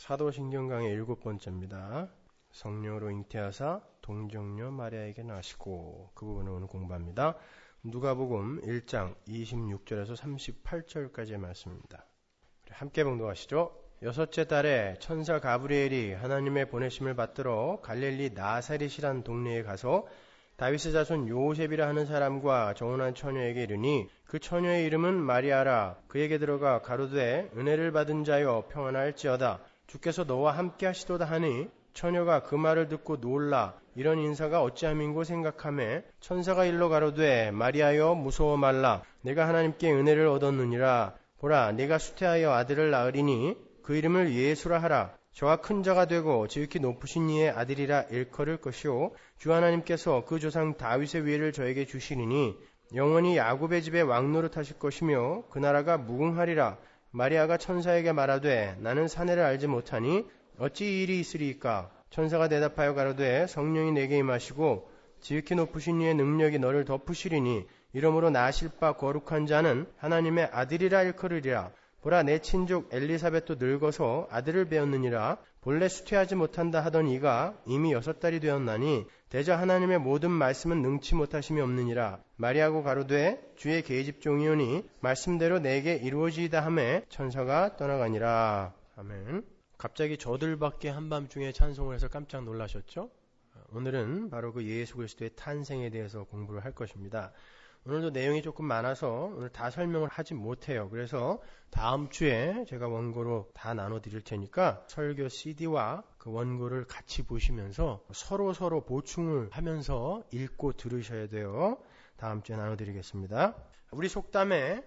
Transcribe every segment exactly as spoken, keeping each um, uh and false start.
사도신경 강의 일곱 번째입니다. 성령으로 잉태하사 동정녀 마리아에게 나시고, 그 부분을 오늘 공부합니다. 누가복음 일 장 이십육 절에서 삼십팔 절까지의 말씀입니다. 함께 봉독하시죠. 여섯째 달에 천사 가브리엘이 하나님의 보내심을 받들어 갈릴리 나사렛이란 동네에 가서 다윗의 자손 요셉이라 하는 사람과 정혼한 처녀에게 이르니, 그 처녀의 이름은 마리아라. 그에게 들어가 가로되 은혜를 받은 자여 평안할지어다. 주께서 너와 함께 하시도다 하니, 처녀가 그 말을 듣고 놀라 이런 인사가 어찌함인고 생각하매 천사가 일러 가로되 마리아여 무서워 말라. 내가 하나님께 은혜를 얻었느니라. 보라, 내가 수태하여 아들을 낳으리니 그 이름을 예수라 하라. 저가 큰 자가 되고 지극히 높으신 이의 아들이라 일컬을 것이요, 주 하나님께서 그 조상 다윗의 위를 저에게 주시리니 영원히 야곱의 집에 왕노릇 하실 것이며 그 나라가 무궁하리라. 마리아가 천사에게 말하되 나는 사내를 알지 못하니 어찌 이 일이 있으리이까. 천사가 대답하여 가로되 성령이 내게 임하시고 지극히 높으신 이의 능력이 너를 덮으시리니 이러므로 나실 바 거룩한 자는 하나님의 아들이라 일컬으리라. 보라, 내 친족 엘리사벳도 늙어서 아들을 배었느니라. 본래 수태하지 못한다 하던 이가 이미 여섯 달이 되었나니 대저 하나님의 모든 말씀은 능치 못하심이 없느니라. 마리아고 가로되 주의 계집종이오니 말씀대로 내게 이루어지이다 하매 천사가 떠나가니라. 아멘. 갑자기 저들밖에 한밤중에 찬송을 해서 깜짝 놀라셨죠? 오늘은 바로 그 예수 그리스도의 탄생에 대해서 공부를 할 것입니다. 오늘도 내용이 조금 많아서 오늘 다 설명을 하지 못해요. 그래서 다음 주에 제가 원고로 다 나눠드릴 테니까 설교 씨디와 그 원고를 같이 보시면서 서로 서로 보충을 하면서 읽고 들으셔야 돼요. 다음 주에 나눠드리겠습니다. 우리 속담에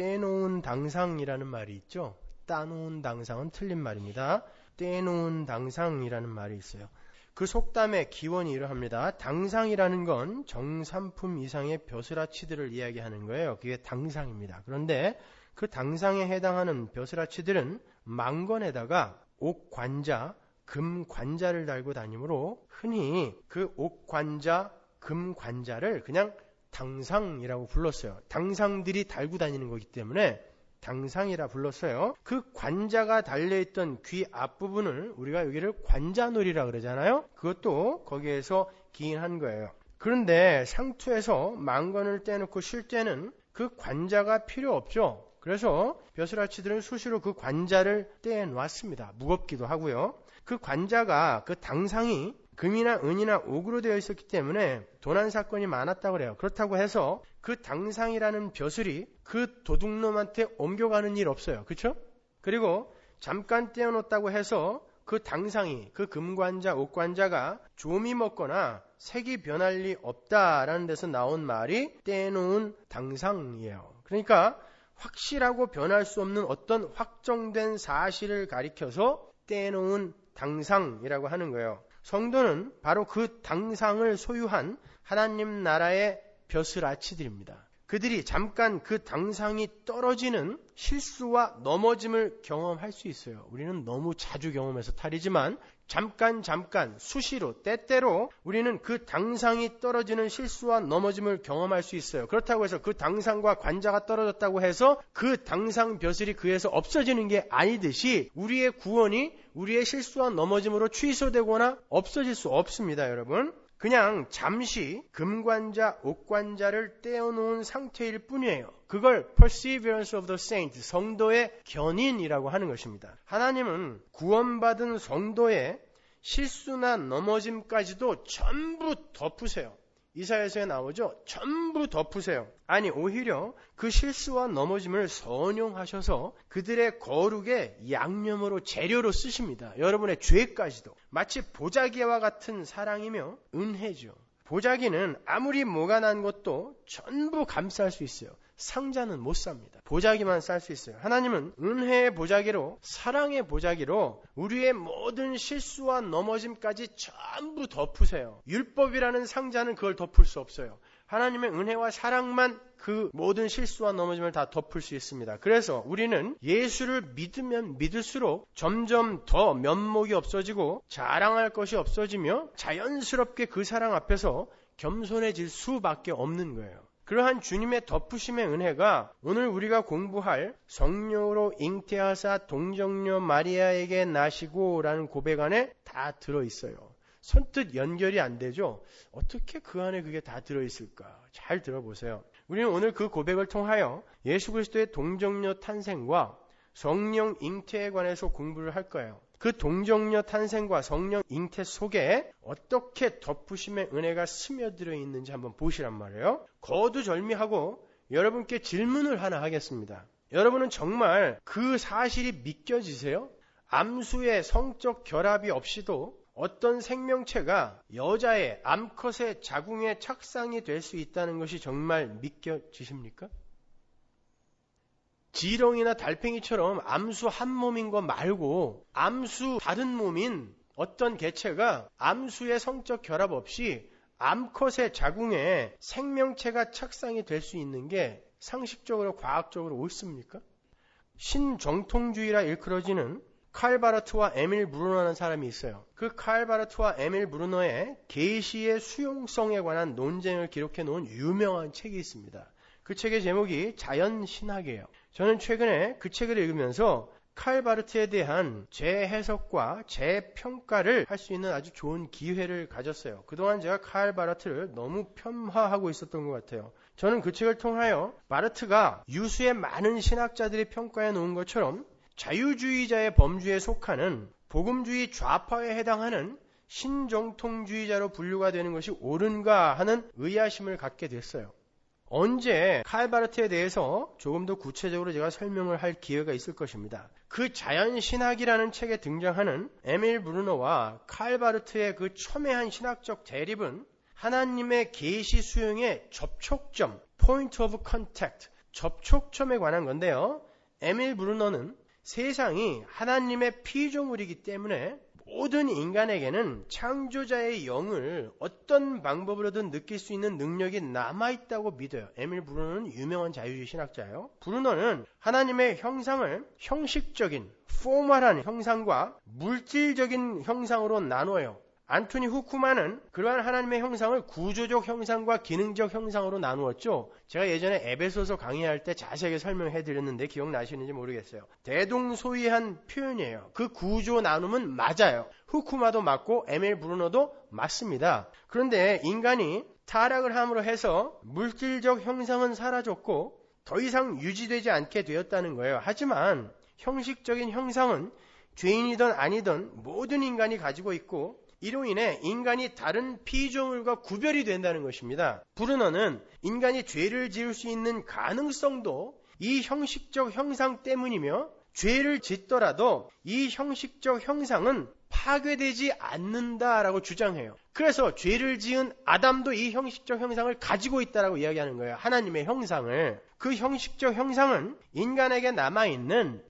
떼놓은 당상이라는 말이 있죠. 따놓은 당상은 틀린 말입니다. 떼놓은 당상이라는 말이 있어요. 그 속담의 기원이 이러합니다. 당상이라는 건 정삼품 이상의 벼슬아치들을 이야기하는 거예요. 그게 당상입니다. 그런데 그 당상에 해당하는 벼슬아치들은 망건에다가 옥관자, 금관자를 달고 다니므로 흔히 그 옥관자, 금관자를 그냥 당상이라고 불렀어요. 당상들이 달고 다니는 거기 때문에 당상이라 불렀어요. 그 관자가 달려있던 귀 앞부분을 우리가 여기를 관자놀이라 그러잖아요. 그것도 거기에서 기인한 거예요. 그런데 상투에서 망건을 떼놓고 쉴 때는 그 관자가 필요 없죠. 그래서 벼슬아치들은 수시로 그 관자를 떼놓았습니다. 무겁기도 하고요. 그 관자가, 그 당상이 금이나 은이나 옥으로 되어 있었기 때문에 도난 사건이 많았다고 그래요. 그렇다고 해서 그 당상이라는 벼슬이 그 도둑놈한테 옮겨가는 일 없어요. 그렇죠? 그리고 잠깐 떼어놓았다고 해서 그 당상이, 그 금관자, 옥관자가 좀이 먹거나 색이 변할 리 없다라는 데서 나온 말이 떼놓은 당상이에요. 그러니까 확실하고 변할 수 없는 어떤 확정된 사실을 가리켜서 떼놓은 당상이라고 하는 거예요. 성도는 바로 그 당상을 소유한 하나님 나라의 벼슬아치들입니다. 그들이 잠깐 그 당상이 떨어지는 실수와 넘어짐을 경험할 수 있어요. 우리는 너무 자주 경험해서 탈이지만 잠깐 잠깐 수시로 때때로 우리는 그 당상이 떨어지는 실수와 넘어짐을 경험할 수 있어요. 그렇다고 해서 그 당상과 관자가 떨어졌다고 해서 그 당상 벼슬이 그에서 없어지는 게 아니듯이 우리의 구원이 우리의 실수와 넘어짐으로 취소되거나 없어질 수 없습니다, 여러분. 그냥 잠시 금관자, 옥관자를 떼어놓은 상태일 뿐이에요. 그걸 perseverance of the saint, 성도의 견인이라고 하는 것입니다. 하나님은 구원받은 성도의 실수나 넘어짐까지도 전부 덮으세요. 이사야서에 나오죠. 전부 덮으세요. 아니, 오히려 그 실수와 넘어짐을 선용하셔서 그들의 거룩의 양념으로 재료로 쓰십니다. 여러분의 죄까지도. 마치 보자기와 같은 사랑이며 은혜죠. 보자기는 아무리 뭐가 난 것도 전부 감쌀 수 있어요. 상자는 못 삽니다. 보자기만 쌀 수 있어요. 하나님은 은혜의 보자기로, 사랑의 보자기로 우리의 모든 실수와 넘어짐까지 전부 덮으세요. 율법이라는 상자는 그걸 덮을 수 없어요. 하나님의 은혜와 사랑만 그 모든 실수와 넘어짐을 다 덮을 수 있습니다. 그래서 우리는 예수를 믿으면 믿을수록 점점 더 면목이 없어지고 자랑할 것이 없어지며 자연스럽게 그 사랑 앞에서 겸손해질 수밖에 없는 거예요. 그러한 주님의 덮으심의 은혜가 오늘 우리가 공부할 성령으로 잉태하사 동정녀 마리아에게 나시고 라는 고백 안에 다 들어있어요. 선뜻 연결이 안 되죠. 어떻게 그 안에 그게 다 들어있을까? 잘 들어보세요. 우리는 오늘 그 고백을 통하여 예수 그리스도의 동정녀 탄생과 성령 잉태에 관해서 공부를 할 거예요. 그 동정녀 탄생과 성령 잉태 속에 어떻게 덮으심의 은혜가 스며들어 있는지 한번 보시란 말이에요. 거두절미하고 여러분께 질문을 하나 하겠습니다. 여러분은 정말 그 사실이 믿겨지세요? 암수의 성적 결합이 없이도 어떤 생명체가 여자의 암컷의 자궁에 착상이 될 수 있다는 것이 정말 믿겨지십니까? 지렁이나 달팽이처럼 암수 한 몸인 것 말고 암수 다른 몸인 어떤 개체가 암수의 성적 결합 없이 암컷의 자궁에 생명체가 착상이 될 수 있는 게 상식적으로 과학적으로 옳습니까? 신정통주의라 일컬어지는 칼 바르트와 에밀 브루너라는 사람이 있어요. 그 칼 바르트와 에밀 브루너의 계시의 수용성에 관한 논쟁을 기록해 놓은 유명한 책이 있습니다. 그 책의 제목이 자연신학이에요. 저는 최근에 그 책을 읽으면서 칼 바르트에 대한 재해석과 재평가를 할 수 있는 아주 좋은 기회를 가졌어요. 그동안 제가 칼 바르트를 너무 폄하하고 있었던 것 같아요. 저는 그 책을 통하여 바르트가 유수의 많은 신학자들이 평가해 놓은 것처럼 자유주의자의 범주에 속하는 복음주의 좌파에 해당하는 신정통주의자로 분류가 되는 것이 옳은가 하는 의아심을 갖게 됐어요. 언제 칼 바르트에 대해서 조금 더 구체적으로 제가 설명을 할 기회가 있을 것입니다. 그 자연신학이라는 책에 등장하는 에밀 브루너와 칼 바르트의 그 첨예한 신학적 대립은 하나님의 계시 수용의 접촉점, point of contact, 접촉점에 관한 건데요. 에밀 브루너는 세상이 하나님의 피조물이기 때문에 모든 인간에게는 창조자의 영을 어떤 방법으로든 느낄 수 있는 능력이 남아있다고 믿어요. 에밀 브루너는 유명한 자유주의 신학자예요. 브루너는 하나님의 형상을 형식적인, 포멀한 형상과 물질적인 형상으로 나눠요. 안토니 후쿠만은 그러한 하나님의 형상을 구조적 형상과 기능적 형상으로 나누었죠. 제가 예전에 에베소서 강의할 때 자세하게 설명해 드렸는데 기억나시는지 모르겠어요. 대동소이한 표현이에요. 그 구조 나눔은 맞아요. 후쿠마도 맞고 에밀 브루너도 맞습니다. 그런데 인간이 타락을 함으로 해서 물질적 형상은 사라졌고 더 이상 유지되지 않게 되었다는 거예요. 하지만 형식적인 형상은 죄인이든 아니든 모든 인간이 가지고 있고 이로 인해 인간이 다른 피조물과 구별이 된다는 것입니다. 브루너는 인간이 죄를 지을 수 있는 가능성도 이 형식적 형상 때문이며 죄를 짓더라도 이 형식적 형상은 파괴되지 않는다라고 주장해요. 그래서 죄를 지은 아담도 이 형식적 형상을 가지고 있다라고 이야기하는 거예요. 하나님의 형상을. 그 형식적 형상은 인간에게 남아있는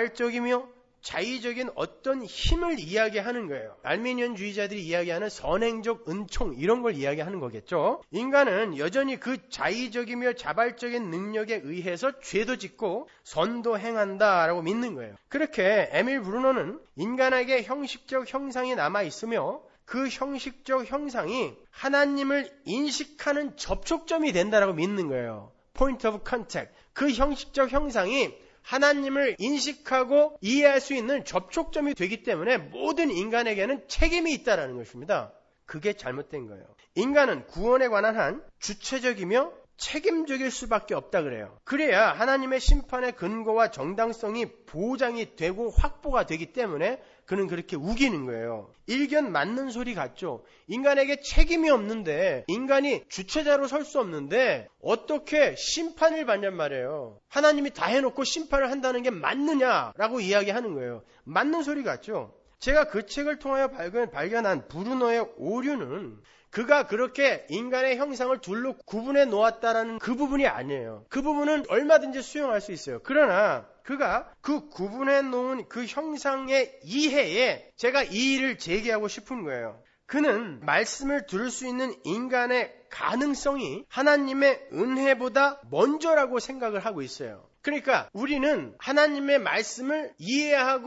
자발적이며 자의적인 어떤 힘을 이야기하는 거예요. 알미니언주의자들이 이야기하는 선행적 은총 이런 걸 이야기하는 거겠죠. 인간은 여전히 그 자의적이며 자발적인 능력에 의해서 죄도 짓고 선도 행한다라고 믿는 거예요. 그렇게 에밀 브루너는 인간에게 형식적 형상이 남아있으며 그 형식적 형상이 하나님을 인식하는 접촉점이 된다라고 믿는 거예요. Point of contact. 그 형식적 형상이 하나님을 인식하고 이해할 수 있는 접촉점이 되기 때문에 모든 인간에게는 책임이 있다는 것입니다. 그게 잘못된 거예요. 인간은 구원에 관한 한 주체적이며 책임적일 수밖에 없다 그래요. 그래야 하나님의 심판의 근거와 정당성이 보장이 되고 확보가 되기 때문에 그는 그렇게 우기는 거예요. 일견 맞는 소리 같죠. 인간에게 책임이 없는데 인간이 주체자로 설 수 없는데 어떻게 심판을 받냔 말이에요. 하나님이 다 해놓고 심판을 한다는 게 맞느냐라고 이야기하는 거예요. 맞는 소리 같죠. 제가 그 책을 통하여 발견, 발견한 브루너의 오류는 그가 그렇게 인간의 형상을 둘로 구분해 놓았다라는 그 부분이 아니에요. 그 부분은 얼마든지 수용할 수 있어요. 그러나 그가 그 구분해 놓은 그 형상의 이해에 제가 이의를 제기하고 싶은 거예요. 그는 말씀을 들을 수 있는 인간의 가능성이 하나님의 은혜보다 먼저라고 생각을 하고 있어요. 그러니까 우리는 하나님의 말씀을 이해하고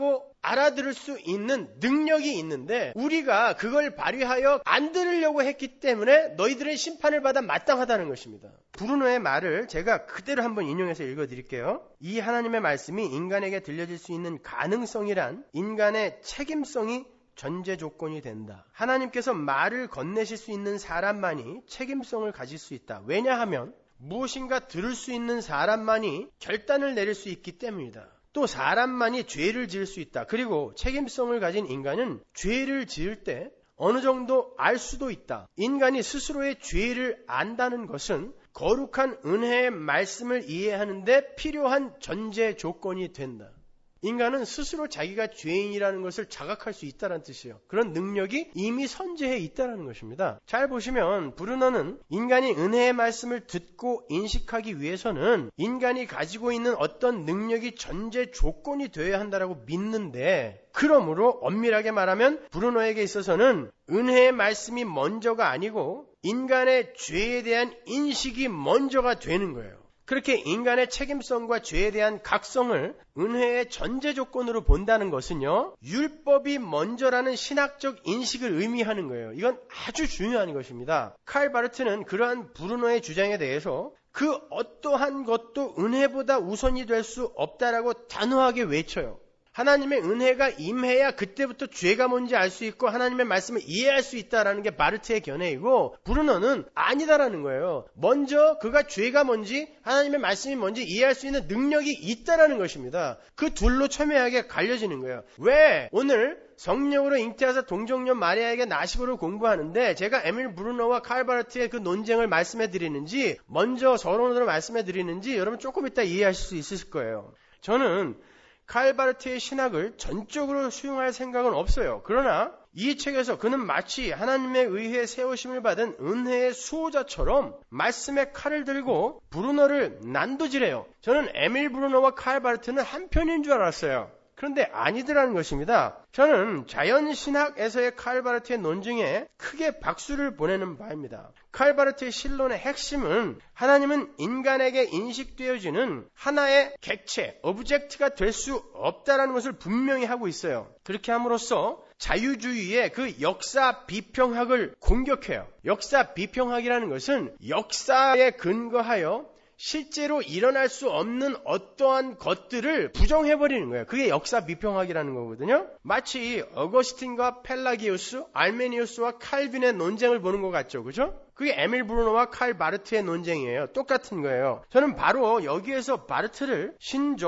알아들을 수 있는 능력이 있는데 우리가 그걸 발휘하여 안 들으려고 했기 때문에 너희들은 심판을 받아 마땅하다는 것입니다. 브루노의 말을 제가 그대로 한번 인용해서 읽어드릴게요. 이 하나님의 말씀이 인간에게 들려질 수 있는 가능성이란 인간의 책임성이 전제 조건이 된다. 하나님께서 말을 건네실 수 있는 사람만이 책임성을 가질 수 있다. 왜냐하면 무엇인가 들을 수 있는 사람만이 결단을 내릴 수 있기 때문이다. 또 사람만이 죄를 지을 수 있다. 그리고 책임성을 가진 인간은 죄를 지을 때 어느 정도 알 수도 있다. 인간이 스스로의 죄를 안다는 것은 거룩한 은혜의 말씀을 이해하는데 필요한 전제 조건이 된다. 인간은 스스로 자기가 죄인이라는 것을 자각할 수 있다는 뜻이에요. 그런 능력이 이미 선재해 있다는 것입니다. 잘 보시면 브루너는 인간이 은혜의 말씀을 듣고 인식하기 위해서는 인간이 가지고 있는 어떤 능력이 전제 조건이 되어야 한다고 믿는데, 그러므로 엄밀하게 말하면 브루너에게 있어서는 은혜의 말씀이 먼저가 아니고 인간의 죄에 대한 인식이 먼저가 되는 거예요. 그렇게 인간의 책임성과 죄에 대한 각성을 은혜의 전제 조건으로 본다는 것은요, 율법이 먼저라는 신학적 인식을 의미하는 거예요. 이건 아주 중요한 것입니다. 칼 바르트는 그러한 브루노의 주장에 대해서 그 어떠한 것도 은혜보다 우선이 될 수 없다라고 단호하게 외쳐요. 하나님의 은혜가 임해야 그때부터 죄가 뭔지 알 수 있고 하나님의 말씀을 이해할 수 있다라는 게 바르트의 견해이고, 브루너는 아니다라는 거예요. 먼저 그가 죄가 뭔지 하나님의 말씀이 뭔지 이해할 수 있는 능력이 있다라는 것입니다. 그 둘로 첨예하게 갈려지는 거예요. 왜 오늘 성령으로 잉태하사 동정녀 마리아에게 나시고를 공부하는데 제가 에밀 브루너와 칼 바르트의 그 논쟁을 말씀해 드리는지, 먼저 서론으로 말씀해 드리는지 여러분 조금 이따 이해하실 수 있으실 거예요. 저는 칼 바르트의 신학을 전적으로 수용할 생각은 없어요. 그러나 이 책에서 그는 마치 하나님에 의해 세우심을 받은 은혜의 수호자처럼 말씀의 칼을 들고 브루너를 난도질해요. 저는 에밀 브루너와 칼 바르트는 한편인 줄 알았어요. 그런데 아니더라는 것입니다. 저는 자연신학에서의 칼 바르트의 논증에 크게 박수를 보내는 바입니다. 칼 바르트의 신론의 핵심은 하나님은 인간에게 인식되어지는 하나의 객체, 오브젝트가 될 수 없다는 것을 분명히 하고 있어요. 그렇게 함으로써 자유주의의 그 역사 비평학을 공격해요. 역사 비평학이라는 것은 역사에 근거하여 실제로 일어날 수 없는 어떠한 것들을 부정해버리는 거예요. 그게 역사 비평학이라는 거거든요. 마치 어거스틴과 펠라기우스, 알메니우스와 칼빈의 논쟁을 보는 것 같죠. 그죠? 그게 에밀 브루너와 칼 바르트의 논쟁이에요. 똑같은 거예요. 저는 바로 여기에서 바르트를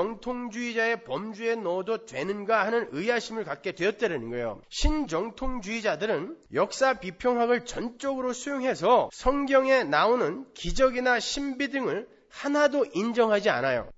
신정통주의자의 범주에 넣어도 되는가 하는 의아심을 갖게 되었다는 거예요. 신정통주의자들은 역사 비평학을 전적으로 수용해서 성경에 나오는 기적이나 신비 등을 하나도 인정하지 않아요.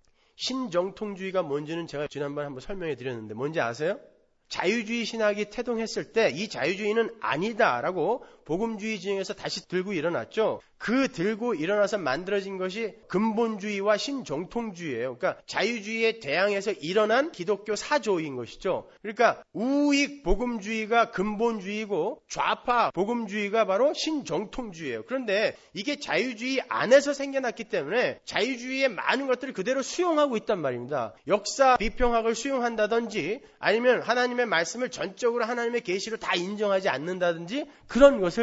신정통주의가 뭔지는 제가 지난번에 한번 설명해 드렸는데 뭔지 아세요? 자유주의 신학이 태동했을 때 이 자유주의는 아니다라고 복음주의 진영에서 다시 들고 일어났죠. 그 들고 일어나서 만들어진 것이 근본주의와 신정통주의예요. 그러니까 자유주의에 대항해서 일어난 기독교 사조인 것이죠. 그러니까 우익 복음주의가 근본주의고 좌파 복음주의가 바로 신정통주의예요. 그런데 이게 자유주의 안에서 생겨났기 때문에 자유주의의 많은 것들을 그대로 수용하고 있단 말입니다. 역사 비평학을 수용한다든지 아니면 하나님의 말씀을 전적으로 하나님의 계시로 다 인정하지 않는다든지 그런 것을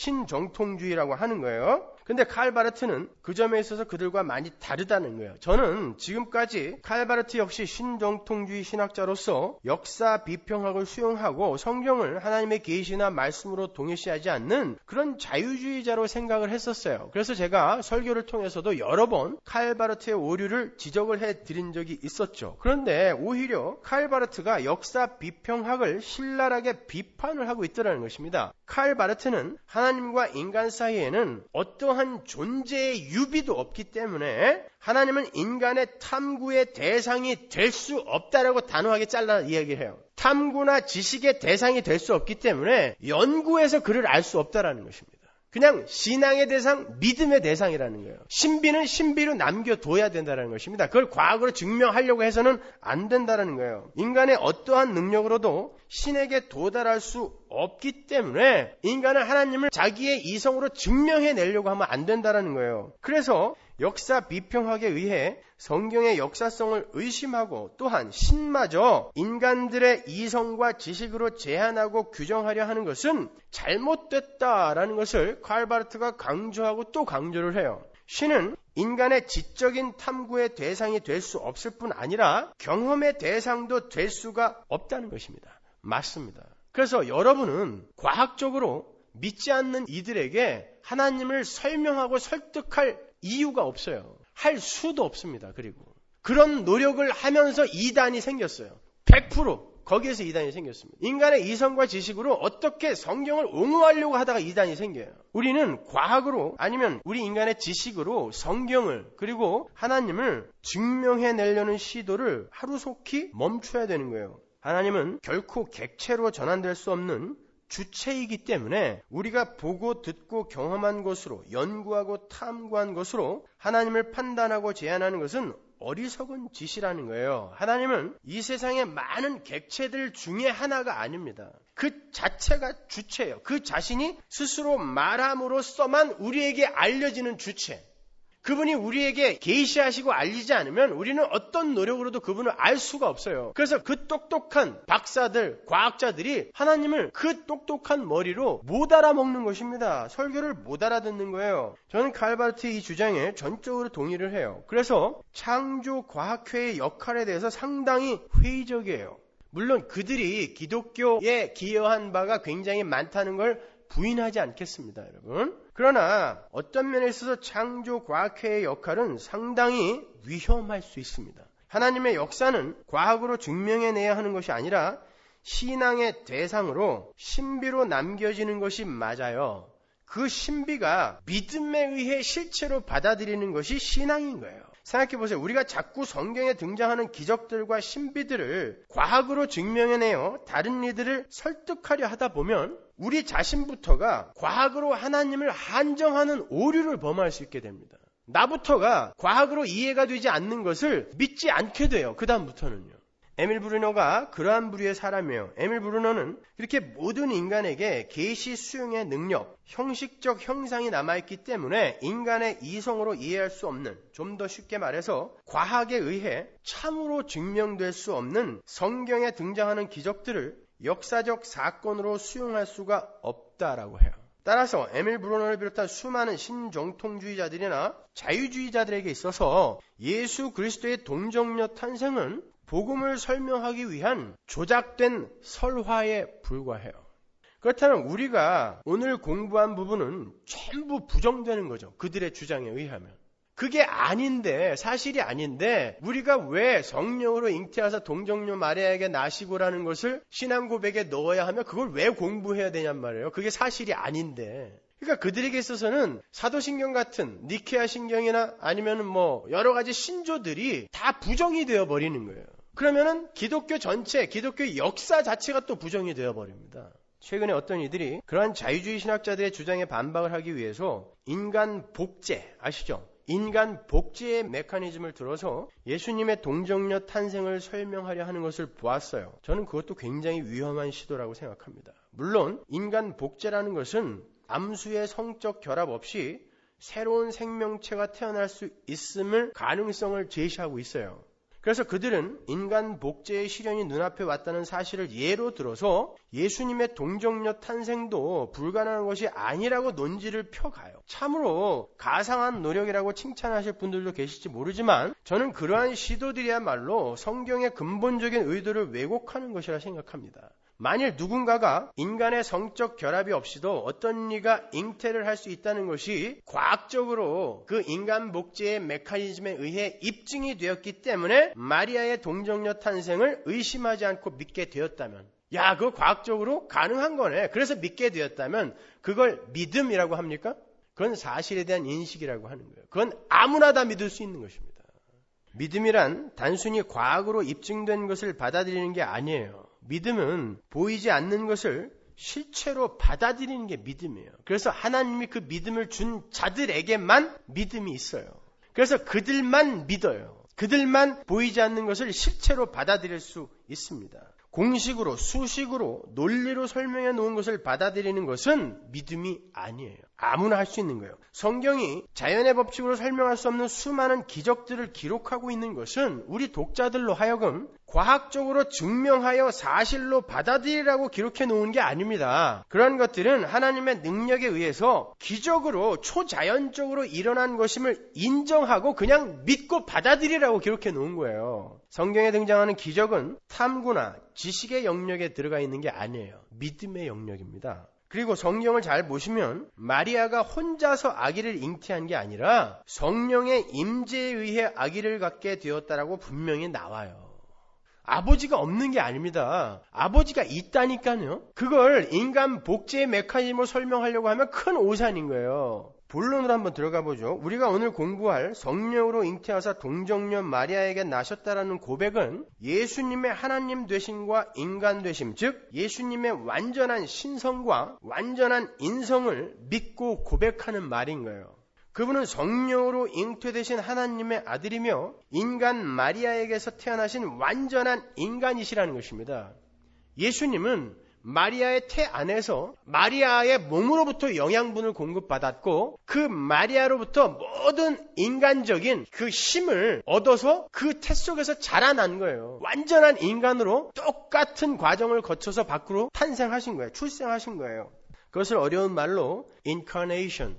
신정통주의라고 하는 거예요. 근데 칼 바르트는 그 점에 있어서 그들과 많이 다르다는 거예요. 저는 지금까지 칼 바르트 역시 신정통주의 신학자로서 역사 비평학을 수용하고 성경을 하나님의 계시나 말씀으로 동일시하지 않는 그런 자유주의자로 생각을 했었어요. 그래서 제가 설교를 통해서도 여러 번 칼 바르트의 오류를 지적을 해드린 적이 있었죠. 그런데 오히려 칼 바르트가 역사 비평학을 신랄하게 비판을 하고 있더라는 것입니다. 칼 바르트는 하나님과 인간 사이에는 어떠한 존재의 유비도 없기 때문에 하나님은 인간의 탐구의 대상이 될 수 없다라고 단호하게 잘라 이야기를 해요. 탐구나 지식의 대상이 될 수 없기 때문에 연구해서 그를 알 수 없다라는 것입니다. 그냥 신앙의 대상, 믿음의 대상이라는 거예요. 신비는 신비로 남겨둬야 된다는 것입니다. 그걸 과학으로 증명하려고 해서는 안 된다는 거예요. 인간의 어떠한 능력으로도 신에게 도달할 수 없기 때문에 인간은 하나님을 자기의 이성으로 증명해내려고 하면 안 된다는 거예요. 그래서 역사 비평학에 의해 성경의 역사성을 의심하고 또한 신마저 인간들의 이성과 지식으로 제한하고 규정하려 하는 것은 잘못됐다라는 것을 칼바르트가 강조하고 또 강조를 해요. 신은 인간의 지적인 탐구의 대상이 될 수 없을 뿐 아니라 경험의 대상도 될 수가 없다는 것입니다. 맞습니다. 그래서 여러분은 과학적으로 믿지 않는 이들에게 하나님을 설명하고 설득할 이유가 없어요. 할 수도 없습니다. 그리고 그런 노력을 하면서 이단이 생겼어요. 백 퍼센트 거기에서 이단이 생겼습니다. 인간의 이성과 지식으로 어떻게 성경을 옹호하려고 하다가 이단이 생겨요. 우리는 과학으로 아니면 우리 인간의 지식으로 성경을 그리고 하나님을 증명해내려는 시도를 하루속히 멈춰야 되는 거예요. 하나님은 결코 객체로 전환될 수 없는 주체이기 때문에 우리가 보고 듣고 경험한 것으로 연구하고 탐구한 것으로 하나님을 판단하고 제안하는 것은 어리석은 짓이라는 거예요. 하나님은 이 세상의 많은 객체들 중에 하나가 아닙니다. 그 자체가 주체예요. 그 자신이 스스로 말함으로써만 우리에게 알려지는 주체. 그분이 우리에게 계시하시고 알리지 않으면 우리는 어떤 노력으로도 그분을 알 수가 없어요. 그래서 그 똑똑한 박사들, 과학자들이 하나님을 그 똑똑한 머리로 못 알아먹는 것입니다. 설교를 못 알아듣는 거예요. 저는 칼바르트의 이 주장에 전적으로 동의를 해요. 그래서 창조과학회의 역할에 대해서 상당히 회의적이에요. 물론 그들이 기독교에 기여한 바가 굉장히 많다는 걸 부인하지 않겠습니다, 여러분. 그러나 어떤 면에 있어서 창조과학회의 역할은 상당히 위험할 수 있습니다. 하나님의 역사는 과학으로 증명해내야 하는 것이 아니라 신앙의 대상으로 신비로 남겨지는 것이 맞아요. 그 신비가 믿음에 의해 실체로 받아들이는 것이 신앙인 거예요. 생각해보세요. 우리가 자꾸 성경에 등장하는 기적들과 신비들을 과학으로 증명해내어 다른 이들을 설득하려 하다 보면 우리 자신부터가 과학으로 하나님을 한정하는 오류를 범할 수 있게 됩니다. 나부터가 과학으로 이해가 되지 않는 것을 믿지 않게 돼요. 그 다음부터는요. 에밀 브루너가 그러한 부류의 사람이에요. 에밀 브루너는 이렇게 모든 인간에게 계시 수용의 능력, 형식적 형상이 남아있기 때문에 인간의 이성으로 이해할 수 없는, 좀 더 쉽게 말해서 과학에 의해 참으로 증명될 수 없는 성경에 등장하는 기적들을 역사적 사건으로 수용할 수가 없다라고 해요. 따라서 에밀 브루너를 비롯한 수많은 신정통주의자들이나 자유주의자들에게 있어서 예수 그리스도의 동정녀 탄생은 복음을 설명하기 위한 조작된 설화에 불과해요. 그렇다면 우리가 오늘 공부한 부분은 전부 부정되는 거죠. 그들의 주장에 의하면. 그게 아닌데, 사실이 아닌데 우리가 왜 성령으로 잉태하사 동정녀 마리아에게 나시고라는 것을 신앙 고백에 넣어야 하며 그걸 왜 공부해야 되냔 말이에요. 그게 사실이 아닌데. 그러니까 그들에게 있어서는 사도신경 같은 니케아 신경이나 아니면 뭐 여러 가지 신조들이 다 부정이 되어 버리는 거예요. 그러면은 기독교 전체, 기독교 역사 자체가 또 부정이 되어 버립니다. 최근에 어떤 이들이 그러한 자유주의 신학자들의 주장에 반박을 하기 위해서 인간 복제, 아시죠? 인간 복제의 메커니즘을 들어서 예수님의 동정녀 탄생을 설명하려 하는 것을 보았어요. 저는 그것도 굉장히 위험한 시도라고 생각합니다. 물론 인간 복제라는 것은 암수의 성적 결합 없이 새로운 생명체가 태어날 수 있음을 가능성을 제시하고 있어요. 그래서 그들은 인간 복제의 시련이 눈앞에 왔다는 사실을 예로 들어서 예수님의 동정녀 탄생도 불가능한 것이 아니라고 논지를 펴가요. 참으로 가상한 노력이라고 칭찬하실 분들도 계실지 모르지만 저는 그러한 시도들이야말로 성경의 근본적인 의도를 왜곡하는 것이라 생각합니다. 만일 누군가가 인간의 성적 결합이 없이도 어떤 이가 잉태를 할 수 있다는 것이 과학적으로 그 인간 복제의 메커니즘에 의해 입증이 되었기 때문에 마리아의 동정녀 탄생을 의심하지 않고 믿게 되었다면, 야, 그거 과학적으로 가능한 거네. 그래서 믿게 되었다면 그걸 믿음이라고 합니까? 그건 사실에 대한 인식이라고 하는 거예요. 그건 아무나 다 믿을 수 있는 것입니다. 믿음이란 단순히 과학으로 입증된 것을 받아들이는 게 아니에요. 믿음은 보이지 않는 것을 실체로 받아들이는 게 믿음이에요. 그래서 하나님이 그 믿음을 준 자들에게만 믿음이 있어요. 그래서 그들만 믿어요. 그들만 보이지 않는 것을 실체로 받아들일 수 있습니다. 공식으로, 수식으로, 논리로 설명해 놓은 것을 받아들이는 것은 믿음이 아니에요. 아무나 할 수 있는 거예요. 성경이 자연의 법칙으로 설명할 수 없는 수많은 기적들을 기록하고 있는 것은 우리 독자들로 하여금 과학적으로 증명하여 사실로 받아들이라고 기록해 놓은 게 아닙니다. 그런 것들은 하나님의 능력에 의해서 기적으로 초자연적으로 일어난 것임을 인정하고 그냥 믿고 받아들이라고 기록해 놓은 거예요. 성경에 등장하는 기적은 탐구나 지식의 영역에 들어가 있는 게 아니에요. 믿음의 영역입니다. 그리고 성경을 잘 보시면 마리아가 혼자서 아기를 잉태한 게 아니라 성령의 임재에 의해 아기를 갖게 되었다라고 분명히 나와요. 아버지가 없는 게 아닙니다. 아버지가 있다니까요. 그걸 인간 복제의 메커니즘으로 설명하려고 하면 큰 오산인 거예요. 본론으로 한번 들어가 보죠. 우리가 오늘 공부할 성령으로 잉태하사 동정녀 마리아에게 나셨다라는 고백은 예수님의 하나님 되심과 인간 되심, 즉 예수님의 완전한 신성과 완전한 인성을 믿고 고백하는 말인 거예요. 그분은 성령으로 잉태되신 하나님의 아들이며 인간 마리아에게서 태어나신 완전한 인간이시라는 것입니다. 예수님은 마리아의 태 안에서 마리아의 몸으로부터 영양분을 공급받았고 그 마리아로부터 모든 인간적인 그 힘을 얻어서 그 태 속에서 자라난 거예요. 완전한 인간으로 똑같은 과정을 거쳐서 밖으로 탄생하신 거예요. 출생하신 거예요. 그것을 어려운 말로 incarnation,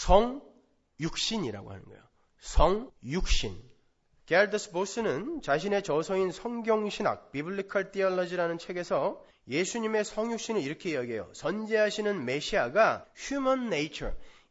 성육신이라고 하는 거예요. 성육신. 게알더스 보스는 자신의 저서인 성경신학, Biblical Theology라는 책에서 예수님의 성육신을 이렇게 이야기해요. 선지하시는 메시아가 human nature,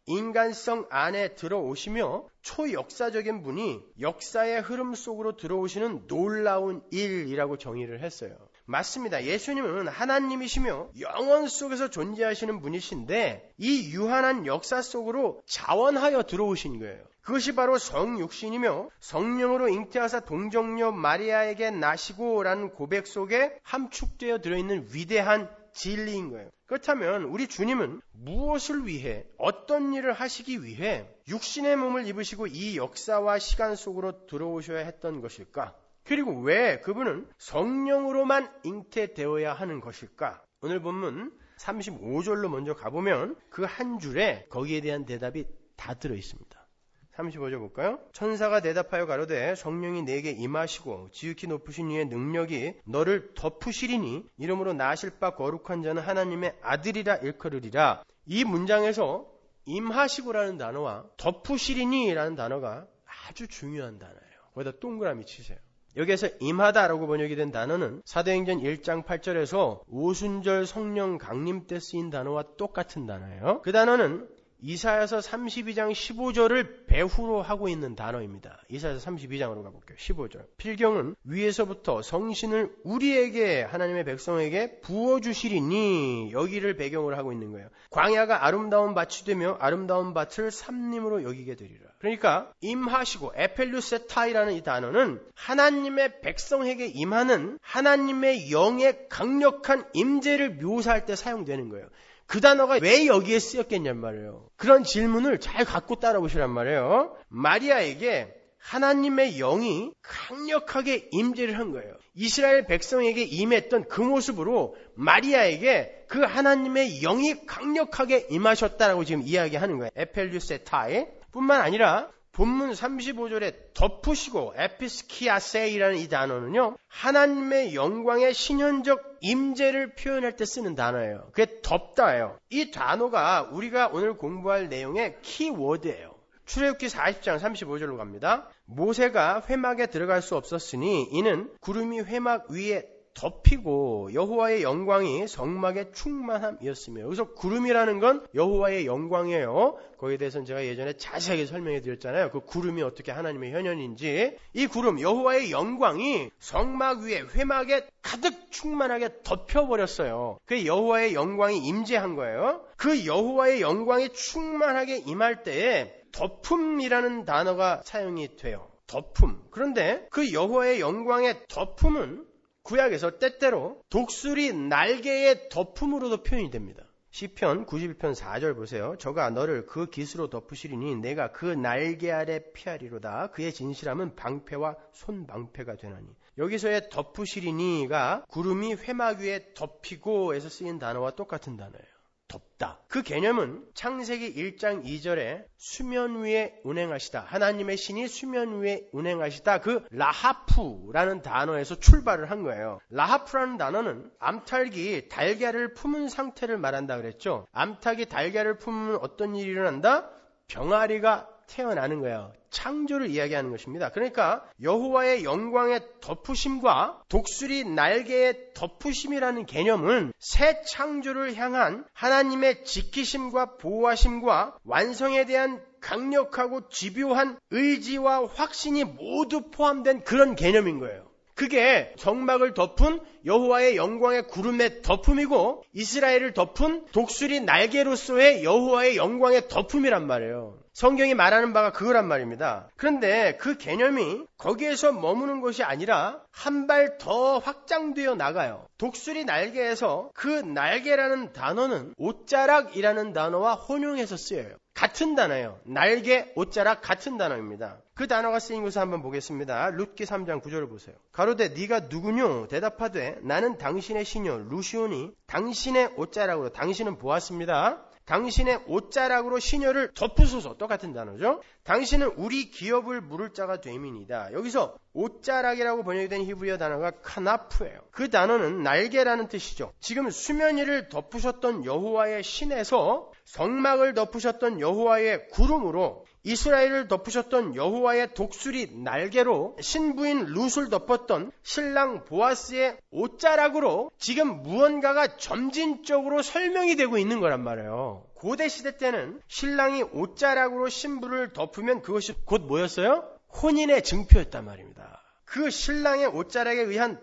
인간성 안에 들어오시며 초역사적인 분이 역사의 흐름 속으로 들어오시는 놀라운 일이라고 정의를 했어요. 맞습니다. 예수님은 하나님이시며 영원 속에서 존재하시는 분이신데 이 유한한 역사 속으로 자원하여 들어오신 거예요. 그것이 바로 성육신이며 성령으로 잉태하사 동정녀 마리아에게 나시고 라는 고백 속에 함축되어 들어있는 위대한 진리인 거예요. 그렇다면 우리 주님은 무엇을 위해 어떤 일을 하시기 위해 육신의 몸을 입으시고 이 역사와 시간 속으로 들어오셔야 했던 것일까? 그리고 왜 그분은 성령으로만 잉태되어야 하는 것일까? 오늘 본문 삼십오 절로 먼저 가보면 그 한 줄에 거기에 대한 대답이 다 들어있습니다. 삼십오 절 볼까요? 천사가 대답하여 가로되 성령이 내게 임하시고 지극히 높으신 이의 능력이 너를 덮으시리니 이러므로 나실 바 거룩한 자는 하나님의 아들이라 일컬으리라. 이 문장에서 임하시고라는 단어와 덮으시리니 라는 단어가 아주 중요한 단어예요. 거기다 동그라미 치세요. 여기에서 임하다라고 번역이 된 단어는 사도행전 일 장 팔 절에서 오순절 성령 강림 때 쓰인 단어와 똑같은 단어예요. 그 단어는 이사야서 삼십이 장 십오 절을 배후로 하고 있는 단어입니다. 이사야서 삼십이 장으로 가볼게요. 십오 절. 필경은 위에서부터 성신을 우리에게 하나님의 백성에게 부어주시리니 여기를 배경으로 하고 있는 거예요. 광야가 아름다운 밭이 되며 아름다운 밭을 삼림으로 여기게 되리라. 그러니까 임하시고 에펠루세타이라는 이 단어는 하나님의 백성에게 임하는 하나님의 영의 강력한 임재를 묘사할 때 사용되는 거예요. 그 단어가 왜 여기에 쓰였겠냔 말이에요. 그런 질문을 잘 갖고 따라오시란 말이에요. 마리아에게 하나님의 영이 강력하게 임재를 한 거예요. 이스라엘 백성에게 임했던 그 모습으로 마리아에게 그 하나님의 영이 강력하게 임하셨다라고 지금 이야기하는 거예요. 에펠류세타이 뿐만 아니라 본문 삼십오 절에 덮으시고 에피스키아세이라는 이 단어는요. 하나님의 영광의 신현적 임재를 표현할 때 쓰는 단어예요. 그게 덮다예요. 이 단어가 우리가 오늘 공부할 내용의 키워드예요. 출애굽기 사십 장 삼십오 절로 갑니다. 모세가 회막에 들어갈 수 없었으니 이는 구름이 회막 위에 덮이고 여호와의 영광이 성막에 충만함이었으며 여기서 구름이라는 건 여호와의 영광이에요. 거기에 대해서는 제가 예전에 자세하게 설명해 드렸잖아요. 그 구름이 어떻게 하나님의 현현인지. 이 구름 여호와의 영광이 성막 위에 회막에 가득 충만하게 덮여버렸어요. 그게 여호와의 영광이 임재한 거예요. 그 여호와의 영광이 충만하게 임할 때에 덮음이라는 단어가 사용이 돼요. 덮음. 그런데 그 여호와의 영광의 덮음은 구약에서 때때로 독수리 날개의 덮음으로도 표현이 됩니다. 시편 구십일 편 사 절 보세요. 저가 너를 그 깃으로 덮으시리니 내가 그 날개 아래 피하리로다. 그의 진실함은 방패와 손방패가 되나니. 여기서의 덮으시리니가 구름이 회막 위에 덮이고에서 쓰인 단어와 똑같은 단어예요. 덮다. 그 개념은 창세기 일 장 이 절에 수면 위에 운행하시다. 하나님의 신이 수면 위에 운행하시다. 그 라하프라는 단어에서 출발을 한 거예요. 라하프라는 단어는 암탉이 달걀을 품은 상태를 말한다 그랬죠. 암탉이 달걀을 품으면 어떤 일이 일어난다? 병아리가 태어나는 거예요. 창조를 이야기하는 것입니다. 그러니까 여호와의 영광의 덮으심과 독수리 날개의 덮으심이라는 개념은 새 창조를 향한 하나님의 지키심과 보호하심과 완성에 대한 강력하고 집요한 의지와 확신이 모두 포함된 그런 개념인 거예요. 그게 성막을 덮은 여호와의 영광의 구름의 덮음이고 이스라엘을 덮은 독수리 날개로서의 여호와의 영광의 덮음이란 말이에요. 성경이 말하는 바가 그거란 말입니다. 그런데 그 개념이 거기에서 머무는 것이 아니라 한 발 더 확장되어 나가요. 독수리 날개에서 그 날개라는 단어는 옷자락이라는 단어와 혼용해서 쓰여요. 같은 단어예요. 날개, 옷자락 같은 단어입니다. 그 단어가 쓰인 것을 한번 보겠습니다. 룻기 삼 장 구 절을 보세요. 가로되 네가 누구뇨? 대답하되 나는 당신의 시녀 루시오니 당신의 옷자락으로, 당신은 보았습니다. 당신의 옷자락으로 시녀를 덮으소서. 똑같은 단어죠. 당신은 우리 기업을 물을 자가 됨이니이다. 여기서 옷자락이라고 번역이 된 히브리어 단어가 카나프예요. 그 단어는 날개라는 뜻이죠. 지금 수면 위를 덮으셨던 여호와의 신에서 성막을 덮으셨던 여호와의 구름으로 이스라엘을 덮으셨던 여호와의 독수리 날개로 신부인 룻을 덮었던 신랑 보아스의 옷자락으로 지금 무언가가 점진적으로 설명이 되고 있는 거란 말이에요. 고대 시대 때는 신랑이 옷자락으로 신부를 덮으면 그것이 곧 뭐였어요? 혼인의 증표였단 말입니다. 그 신랑의 옷자락에 의한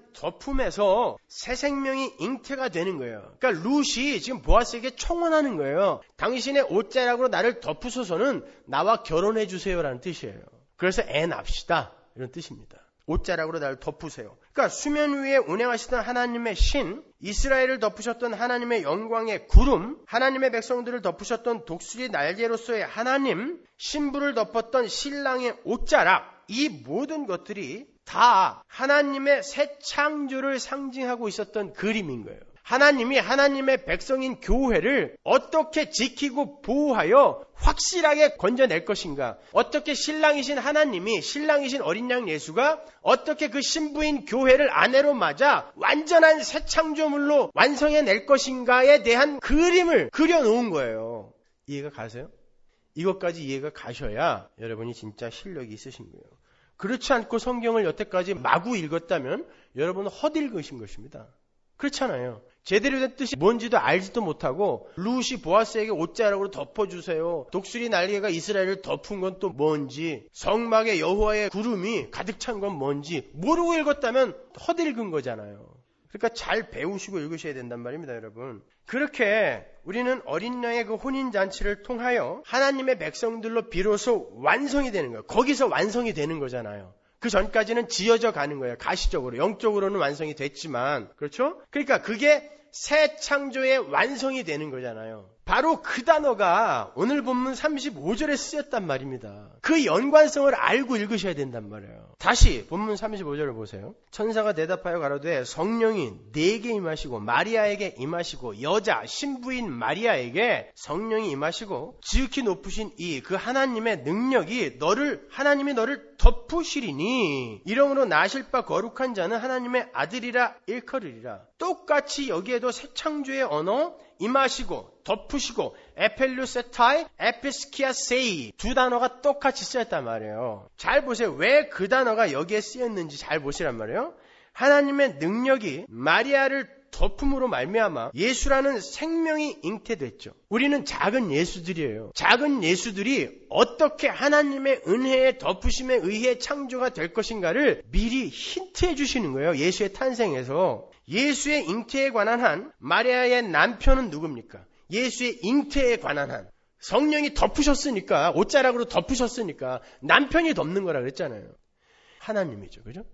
덮음에서 새 생명이 잉태가 되는 거예요. 그러니까 룻이 지금 보아스에게 청원하는 거예요. 당신의 옷자락으로 나를 덮으소서는 나와 결혼해 주세요라는 뜻이에요. 그래서 애 납시다 이런 뜻입니다. 옷자락으로 나를 덮으세요. 그러니까 수면 위에 운행하시던 하나님의 신, 이스라엘을 덮으셨던 하나님의 영광의 구름, 하나님의 백성들을 덮으셨던 독수리 날개로서의 하나님, 신부를 덮었던 신랑의 옷자락, 이 모든 것들이 다 하나님의 새 창조를 상징하고 있었던 그림인 거예요. 하나님이 하나님의 백성인 교회를 어떻게 지키고 보호하여 확실하게 건져낼 것인가, 어떻게 신랑이신 하나님이, 신랑이신 어린 양 예수가 어떻게 그 신부인 교회를 아내로 맞아 완전한 새 창조물로 완성해낼 것인가에 대한 그림을 그려놓은 거예요. 이해가 가세요? 이것까지 이해가 가셔야 여러분이 진짜 실력이 있으신 거예요. 그렇지 않고 성경을 여태까지 마구 읽었다면 여러분은 헛읽으신 것입니다. 그렇잖아요. 제대로 된 뜻이 뭔지도 알지도 못하고 룻이 보아스에게 옷자락으로 덮어주세요. 독수리 날개가 이스라엘을 덮은 건 또 뭔지, 성막에 여호와의 구름이 가득 찬 건 뭔지 모르고 읽었다면 헛읽은 거잖아요. 그러니까 잘 배우시고 읽으셔야 된단 말입니다, 여러분. 그렇게 우리는 어린 양의 그 혼인잔치를 통하여 하나님의 백성들로 비로소 완성이 되는 거예요. 거기서 완성이 되는 거잖아요. 그 전까지는 지어져 가는 거예요. 가시적으로. 영적으로는 완성이 됐지만. 그렇죠? 그러니까 그게 새 창조의 완성이 되는 거잖아요. 바로 그 단어가 오늘 본문 삼십오 절에 쓰였단 말입니다. 그 연관성을 알고 읽으셔야 된단 말이에요. 다시 본문 삼십오 절을 보세요. 천사가 대답하여 가로되 성령이 네게 임하시고 마리아에게 임하시고 여자 신부인 마리아에게 성령이 임하시고 지극히 높으신 이 그 하나님의 능력이 너를 하나님이 너를 덮으시리니 이름으로 나실 바 거룩한 자는 하나님의 아들이라 일컬으리라. 똑같이 여기에도 새 창조의 언어 임하시고 덮으시고 에펠루세타이, 에피스키아세이 두 단어가 똑같이 쓰였단 말이에요. 잘 보세요. 왜 그 단어가 여기에 쓰였는지 잘 보시란 말이에요. 하나님의 능력이 마리아를 덮음으로 말미암아 예수라는 생명이 잉태됐죠. 우리는 작은 예수들이에요. 작은 예수들이 어떻게 하나님의 은혜의 덮으심에 의해 창조가 될 것인가를 미리 힌트해 주시는 거예요. 예수의 탄생에서. 예수의 잉태에 관한 한 마리아의 남편은 누굽니까? 예수의 잉태에 관한 한 성령이 덮으셨으니까, 옷자락으로 덮으셨으니까 남편이 덮는 거라 그랬잖아요. 하나님이죠. 그죠?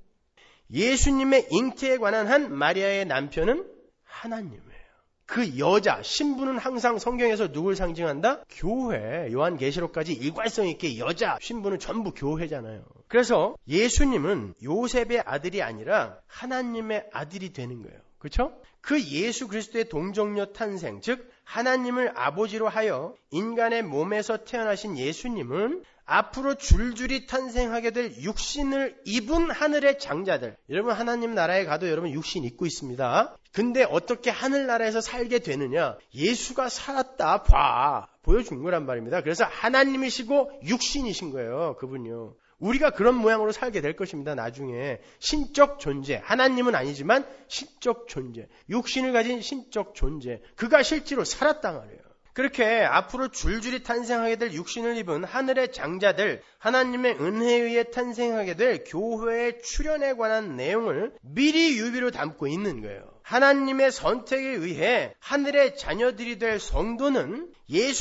예수님의 잉태에 관한 한 마리아의 남편은 하나님이에요. 그 여자, 신부는 항상 성경에서 누굴 상징한다? 교회. 요한계시록까지 일관성 있게 여자, 신부는 전부 교회잖아요. 그래서 예수님은 요셉의 아들이 아니라 하나님의 아들이 되는 거예요. 그렇죠? 그 예수 그리스도의 동정녀 탄생, 즉 하나님을 아버지로 하여 인간의 몸에서 태어나신 예수님은 앞으로 줄줄이 탄생하게 될 육신을 입은 하늘의 장자들. 여러분 하나님 나라에 가도 여러분 육신 입고 있습니다. 근데 어떻게 하늘나라에서 살게 되느냐? 예수가 살았다 봐 보여준 거란 말입니다. 그래서 하나님이시고 육신이신 거예요. 그분요. 우리가 그런 모양으로 살게 될 것입니다. 나중에 신적 존재, 하나님은 아니지만 신적 존재, 육신을 가진 신적 존재, 그가 실제로 살았단 말이에요. 그렇게 앞으로 줄줄이 탄생하게 될 육신을 입은 하늘의 장자들, 하나님의 은혜에 의해 탄생하게 될 교회의 출현에 관한 내용을 미리 유비로 담고 있는 거예요. 하나님의 선택에 의해 하늘의 자녀들이 될 성도는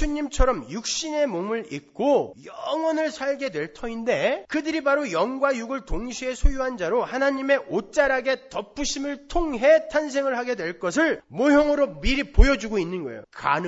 예수님처럼 육신의 몸을 입고 영원을 살게 될 터인데, 그들이 바로 영과 육을 동시에 소유한 자로 하나님의 옷자락의 덮으심을 통해 탄생을 하게 될 것을 모형으로 미리 보여주고 있는 거예요.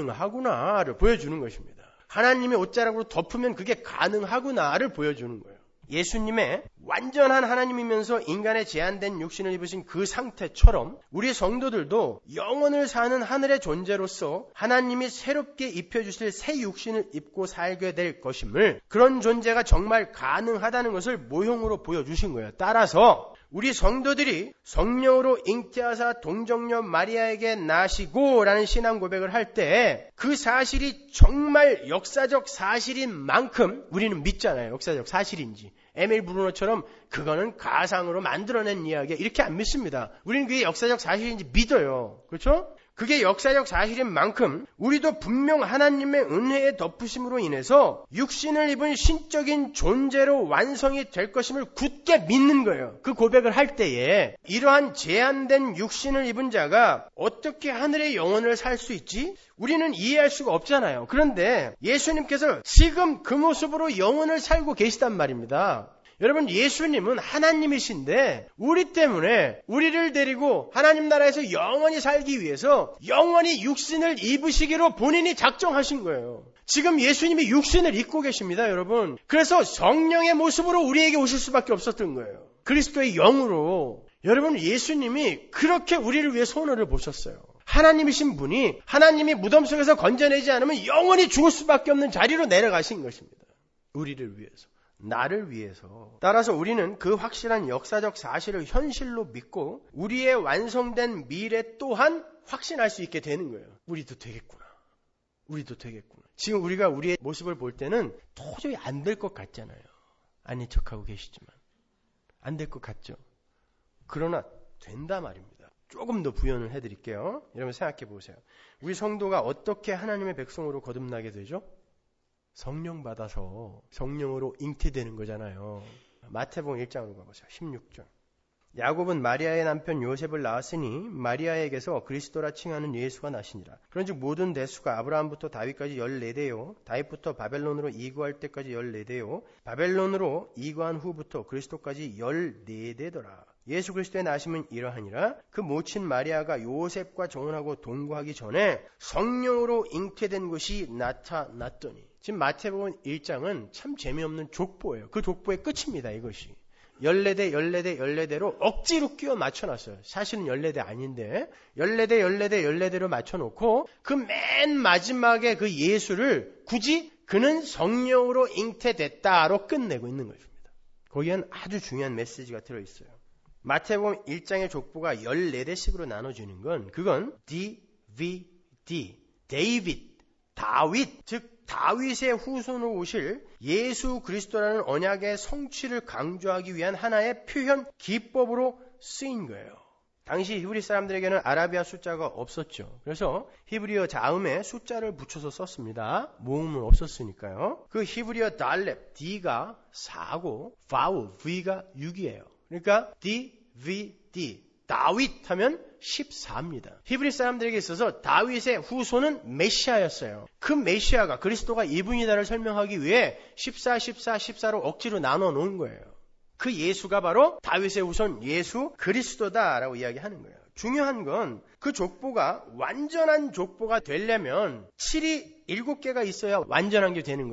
가능하구나를 보여주는 것입니다. 하나님의 옷자락으로 덮으면 그게 가능하구나를 보여주는 거예요. 예수님의 완전한 하나님이면서 인간의 제한된 육신을 입으신 그 상태처럼 우리 성도들도 영원을 사는 하늘의 존재로서 하나님이 새롭게 입혀주실 새 육신을 입고 살게 될 것임을, 그런 존재가 정말 가능하다는 것을 모형으로 보여주신 거예요. 따라서 우리 성도들이 성령으로 잉태하사 동정녀 마리아에게 나시고 라는 신앙 고백을 할 때 그 사실이 정말 역사적 사실인 만큼 우리는 믿잖아요. 역사적 사실인지. 에밀 브루너처럼 그거는 가상으로 만들어낸 이야기야 이렇게 안 믿습니다. 우리는 그게 역사적 사실인지 믿어요. 그렇죠? 그게 역사적 사실인 만큼 우리도 분명 하나님의 은혜의 덮으심으로 인해서 육신을 입은 신적인 존재로 완성이 될 것임을 굳게 믿는 거예요. 그 고백을 할 때에 이러한 제한된 육신을 입은 자가 어떻게 하늘의 영혼을 살 수 있지? 우리는 이해할 수가 없잖아요. 그런데 예수님께서 지금 그 모습으로 영혼을 살고 계시단 말입니다. 여러분, 예수님은 하나님이신데 우리 때문에 우리를 데리고 하나님 나라에서 영원히 살기 위해서 영원히 육신을 입으시기로 본인이 작정하신 거예요. 지금 예수님이 육신을 입고 계십니다, 여러분. 그래서 성령의 모습으로 우리에게 오실 수밖에 없었던 거예요. 그리스도의 영으로. 여러분, 예수님이 그렇게 우리를 위해 손해를 보셨어요. 하나님이신 분이 하나님이 무덤 속에서 건져내지 않으면 영원히 죽을 수밖에 없는 자리로 내려가신 것입니다. 우리를 위해서. 나를 위해서. 따라서 우리는 그 확실한 역사적 사실을 현실로 믿고 우리의 완성된 미래 또한 확신할 수 있게 되는 거예요. 우리도 되겠구나. 우리도 되겠구나. 지금 우리가 우리의 모습을 볼 때는 도저히 안 될 것 같잖아요. 아닌 척하고 계시지만. 안 될 것 같죠. 그러나 된다 말입니다. 조금 더 부연을 해드릴게요. 여러분 생각해 보세요. 우리 성도가 어떻게 하나님의 백성으로 거듭나게 되죠? 성령 받아서 성령으로 잉태되는 거잖아요. 마태복음 일 장으로 가보세요. 십육 절. 야곱은 마리아의 남편 요셉을 낳았으니 마리아에게서 그리스도라 칭하는 예수가 나시니라. 그런즉 모든 대수가 아브라함부터 다윗까지 열네 대요. 다윗부터 바벨론으로 이구할 때까지 열네 대요. 바벨론으로 이구한 후부터 그리스도까지 열네 대더라. 예수 그리스도의 나심은 이러하니라. 그 모친 마리아가 요셉과 정혼하고 동거하기 전에 성령으로 잉태된 것이 나타났더니. 지금 마태복음 일 장은 참 재미없는 족보예요. 그 족보의 끝입니다. 이것이. 열네 대, 열네 대, 열네 대로 억지로 끼워 맞춰놨어요. 사실은 열네 대 아닌데 열네 대, 열네 대, 열네 대로 맞춰놓고 그 맨 마지막에 그 예수를 굳이 그는 성령으로 잉태됐다로 끝내고 있는 것입니다. 거기엔 아주 중요한 메시지가 들어있어요. 마태복음 일 장의 족보가 열네 대씩으로 나눠지는 건 그건 디 비 디, 데이빗, 다윗, 즉 다윗의 후손으로 오실 예수 그리스도라는 언약의 성취를 강조하기 위한 하나의 표현 기법으로 쓰인 거예요. 당시 히브리 사람들에게는 아라비아 숫자가 없었죠. 그래서 히브리어 자음에 숫자를 붙여서 썼습니다. 모음은 없었으니까요. 그 히브리어 달렙, D가 사고 바우, V가 육이에요. 그러니까 D, V, D. 다윗 하면 십사입니다. 히브리 사람들에게 있어서 다윗의 후손은 메시아였어요. 그 메시아가 그리스도가 이분이다를 설명하기 위해 십사, 십사, 십사로 억지로 나눠 놓은 거예요. 그 예수가 바로 다윗의 후손 예수 그리스도다라고 이야기하는 거예요. 중요한 건 그 족보가 완전한 족보가 되려면 칠이 일곱 개가 있어야 완전한 게 되는 거예요.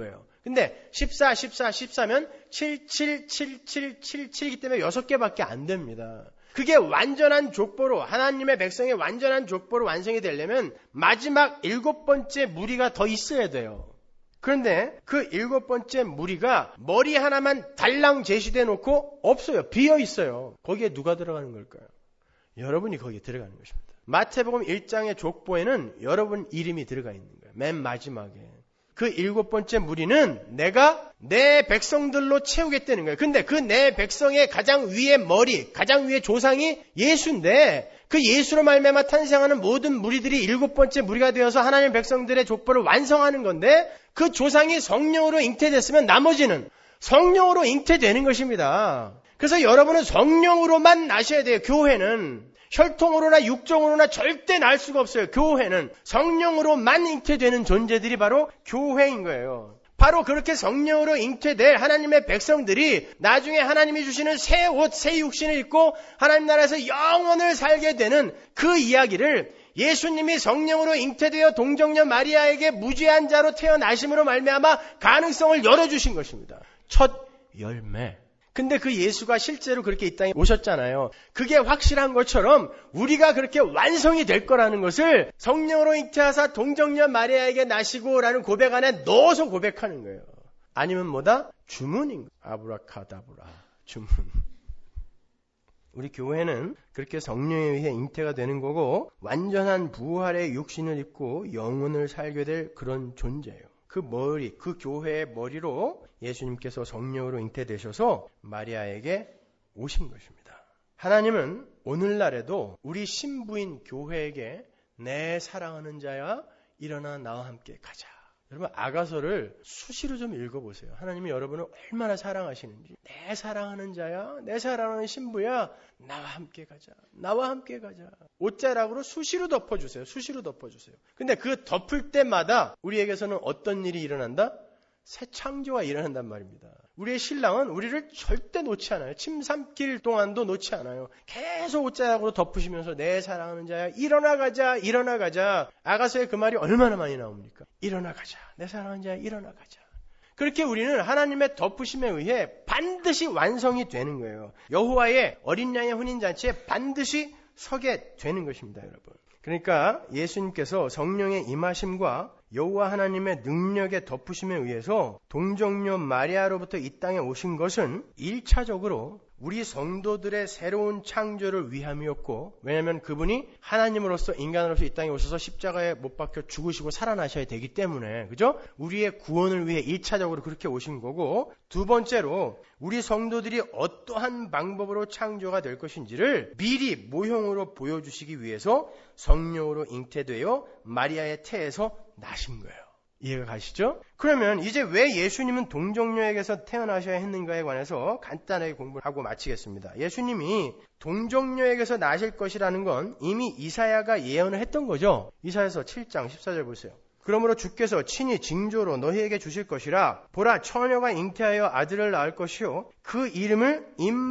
근데 십사, 십사, 십사면 칠칠, 칠칠, 칠칠이기 때문에 여섯 개밖에 안 됩니다. 그게 완전한 족보로, 하나님의 백성의 완전한 족보로 완성이 되려면 마지막 일곱 번째 무리가 더 있어야 돼요. 그런데 그 일곱 번째 무리가 머리 하나만 달랑 제시돼 놓고 없어요. 비어 있어요. 거기에 누가 들어가는 걸까요? 여러분이 거기에 들어가는 것입니다. 마태복음 일 장의 족보에는 여러분 이름이 들어가 있는 거예요. 맨 마지막에. 그 일곱 번째 무리는 내가 내 백성들로 채우겠다는 거예요. 근데 그 내 백성의 가장 위의 머리, 가장 위의 조상이 예수인데 그 예수로 말미암아 탄생하는 모든 무리들이 일곱 번째 무리가 되어서 하나님의 백성들의 족보를 완성하는 건데 그 조상이 성령으로 잉태됐으면 나머지는 성령으로 잉태되는 것입니다. 그래서 여러분은 성령으로만 나셔야 돼요. 교회는. 혈통으로나 육정으로나 절대 날 수가 없어요. 교회는 성령으로만 잉태되는 존재들이 바로 교회인 거예요. 바로 그렇게 성령으로 잉태될 하나님의 백성들이 나중에 하나님이 주시는 새 옷, 새 육신을 입고 하나님 나라에서 영원을 살게 되는 그 이야기를 예수님이 성령으로 잉태되어 동정녀 마리아에게 무죄한 자로 태어나심으로 말미암아 가능성을 열어주신 것입니다. 첫 열매. 근데 그 예수가 실제로 그렇게 이 땅에 오셨잖아요. 그게 확실한 것처럼 우리가 그렇게 완성이 될 거라는 것을 성령으로 잉태하사 동정녀 마리아에게 나시고라는 고백 안에 넣어서 고백하는 거예요. 아니면 뭐다? 주문인 거예요. 아브라카다브라. 주문. 우리 교회는 그렇게 성령에 의해 잉태가 되는 거고 완전한 부활의 육신을 입고 영혼을 살게 될 그런 존재예요. 그 머리, 그 교회의 머리로 예수님께서 성령으로 잉태되셔서 마리아에게 오신 것입니다. 하나님은 오늘날에도 우리 신부인 교회에게 내 사랑하는 자야 일어나 나와 함께 가자. 여러분 아가서를 수시로 좀 읽어보세요. 하나님이 여러분을 얼마나 사랑하시는지. 내 사랑하는 자야, 내 사랑하는 신부야, 나와 함께 가자. 나와 함께 가자. 옷자락으로 수시로 덮어주세요. 수시로 덮어주세요. 근데 그 덮을 때마다 우리에게서는 어떤 일이 일어난다? 새 창조가 일어난단 말입니다. 우리의 신랑은 우리를 절대 놓지 않아요. 침 삼킬 동안도 놓지 않아요. 계속 옷자락으로 덮으시면서 내 사랑하는 자야 일어나 가자, 일어나 가자. 아가서의 그 말이 얼마나 많이 나옵니까? 일어나 가자. 내 사랑하는 자야 일어나 가자. 그렇게 우리는 하나님의 덮으심에 의해 반드시 완성이 되는 거예요. 여호와의 어린 양의 혼인잔치에 반드시 서게 되는 것입니다, 여러분. 그러니까 예수님께서 성령의 임하심과 여호와 하나님의 능력의 덮으심에 의해서 동정녀 마리아로부터 이 땅에 오신 것은 일차적으로 우리 성도들의 새로운 창조를 위함이었고, 왜냐하면 그분이 하나님으로서 인간으로서 이 땅에 오셔서 십자가에 못 박혀 죽으시고 살아나셔야 되기 때문에, 그죠? 우리의 구원을 위해 일차적으로 그렇게 오신 거고, 두 번째로 우리 성도들이 어떠한 방법으로 창조가 될 것인지를 미리 모형으로 보여주시기 위해서 성령으로 잉태되어 마리아의 태에서 나신 거예요. 이해가 가시죠? 그러면 이제 왜 예수님은 동정녀에게서 태어나셔야 했는가에 관해서 간단하게 공부하고 마치겠습니다. 예수님이 동정녀에게서 나실 것이라는 건 이미 이사야가 예언을 했던 거죠. 이사야서 칠 장 십사 절 보세요. 그러므로 주께서 친히 징조로 너희에게 주실 것이라. 보라, 처녀가 잉태하여 아들을 낳을 것이요 그 이름을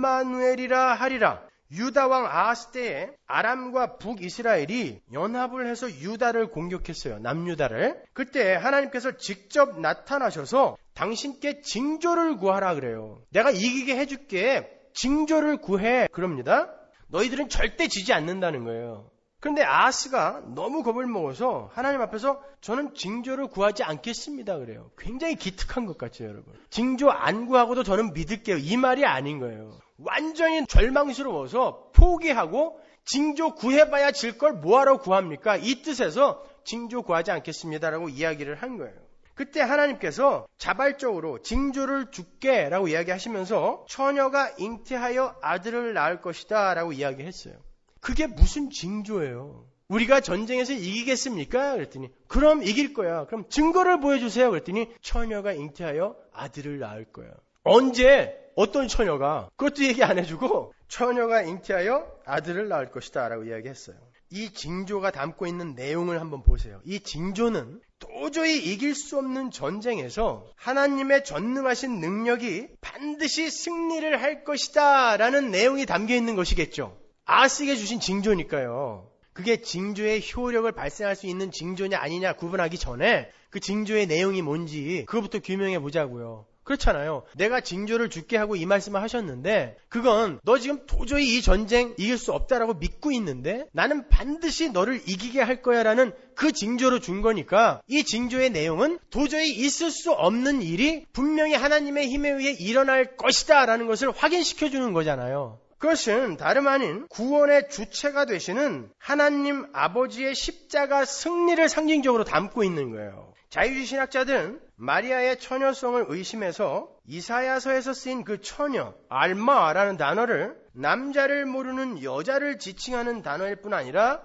임마누엘이라 하리라. 유다 왕 아하스 때에 아람과 북이스라엘이 연합을 해서 유다를 공격했어요. 남유다를. 그때 하나님께서 직접 나타나셔서 당신께 징조를 구하라 그래요. 내가 이기게 해줄게. 징조를 구해. 그럽니다. 너희들은 절대 지지 않는다는 거예요. 그런데 아하스가 너무 겁을 먹어서 하나님 앞에서 저는 징조를 구하지 않겠습니다 그래요. 굉장히 기특한 것 같죠, 여러분. 징조 안 구하고도 저는 믿을게요. 이 말이 아닌 거예요. 완전히 절망스러워서 포기하고 징조 구해봐야 질 걸 뭐하러 구합니까? 이 뜻에서 징조 구하지 않겠습니다라고 이야기를 한 거예요. 그때 하나님께서 자발적으로 징조를 줄게 라고 이야기하시면서 처녀가 잉태하여 아들을 낳을 것이다 라고 이야기했어요. 그게 무슨 징조예요? 우리가 전쟁에서 이기겠습니까? 그랬더니 그럼 이길 거야. 그럼 증거를 보여주세요. 그랬더니 처녀가 잉태하여 아들을 낳을 거야. 언제? 어떤 처녀가? 그것도 얘기 안 해주고 처녀가 잉태하여 아들을 낳을 것이다 라고 이야기했어요. 이 징조가 담고 있는 내용을 한번 보세요. 이 징조는 도저히 이길 수 없는 전쟁에서 하나님의 전능하신 능력이 반드시 승리를 할 것이다 라는 내용이 담겨 있는 것이겠죠. 아하스에게 주신 징조니까요. 그게 징조의 효력을 발생할 수 있는 징조냐 아니냐 구분하기 전에 그 징조의 내용이 뭔지 그것부터 규명해 보자고요. 그렇잖아요. 내가 징조를 줄게 하고 이 말씀을 하셨는데 그건 너 지금 도저히 이 전쟁 이길 수 없다라고 믿고 있는데 나는 반드시 너를 이기게 할 거야 라는 그 징조로 준 거니까 이 징조의 내용은 도저히 있을 수 없는 일이 분명히 하나님의 힘에 의해 일어날 것이다 라는 것을 확인시켜 주는 거잖아요. 그것은 다름 아닌 구원의 주체가 되시는 하나님 아버지의 십자가 승리를 상징적으로 담고 있는 거예요. 자유주의 신학자들은 마리아의 처녀성을 의심해서 이사야서에서 쓰인 그 처녀, 알마라는 단어를 남자를 모르는 여자를 지칭하는 단어일 뿐 아니라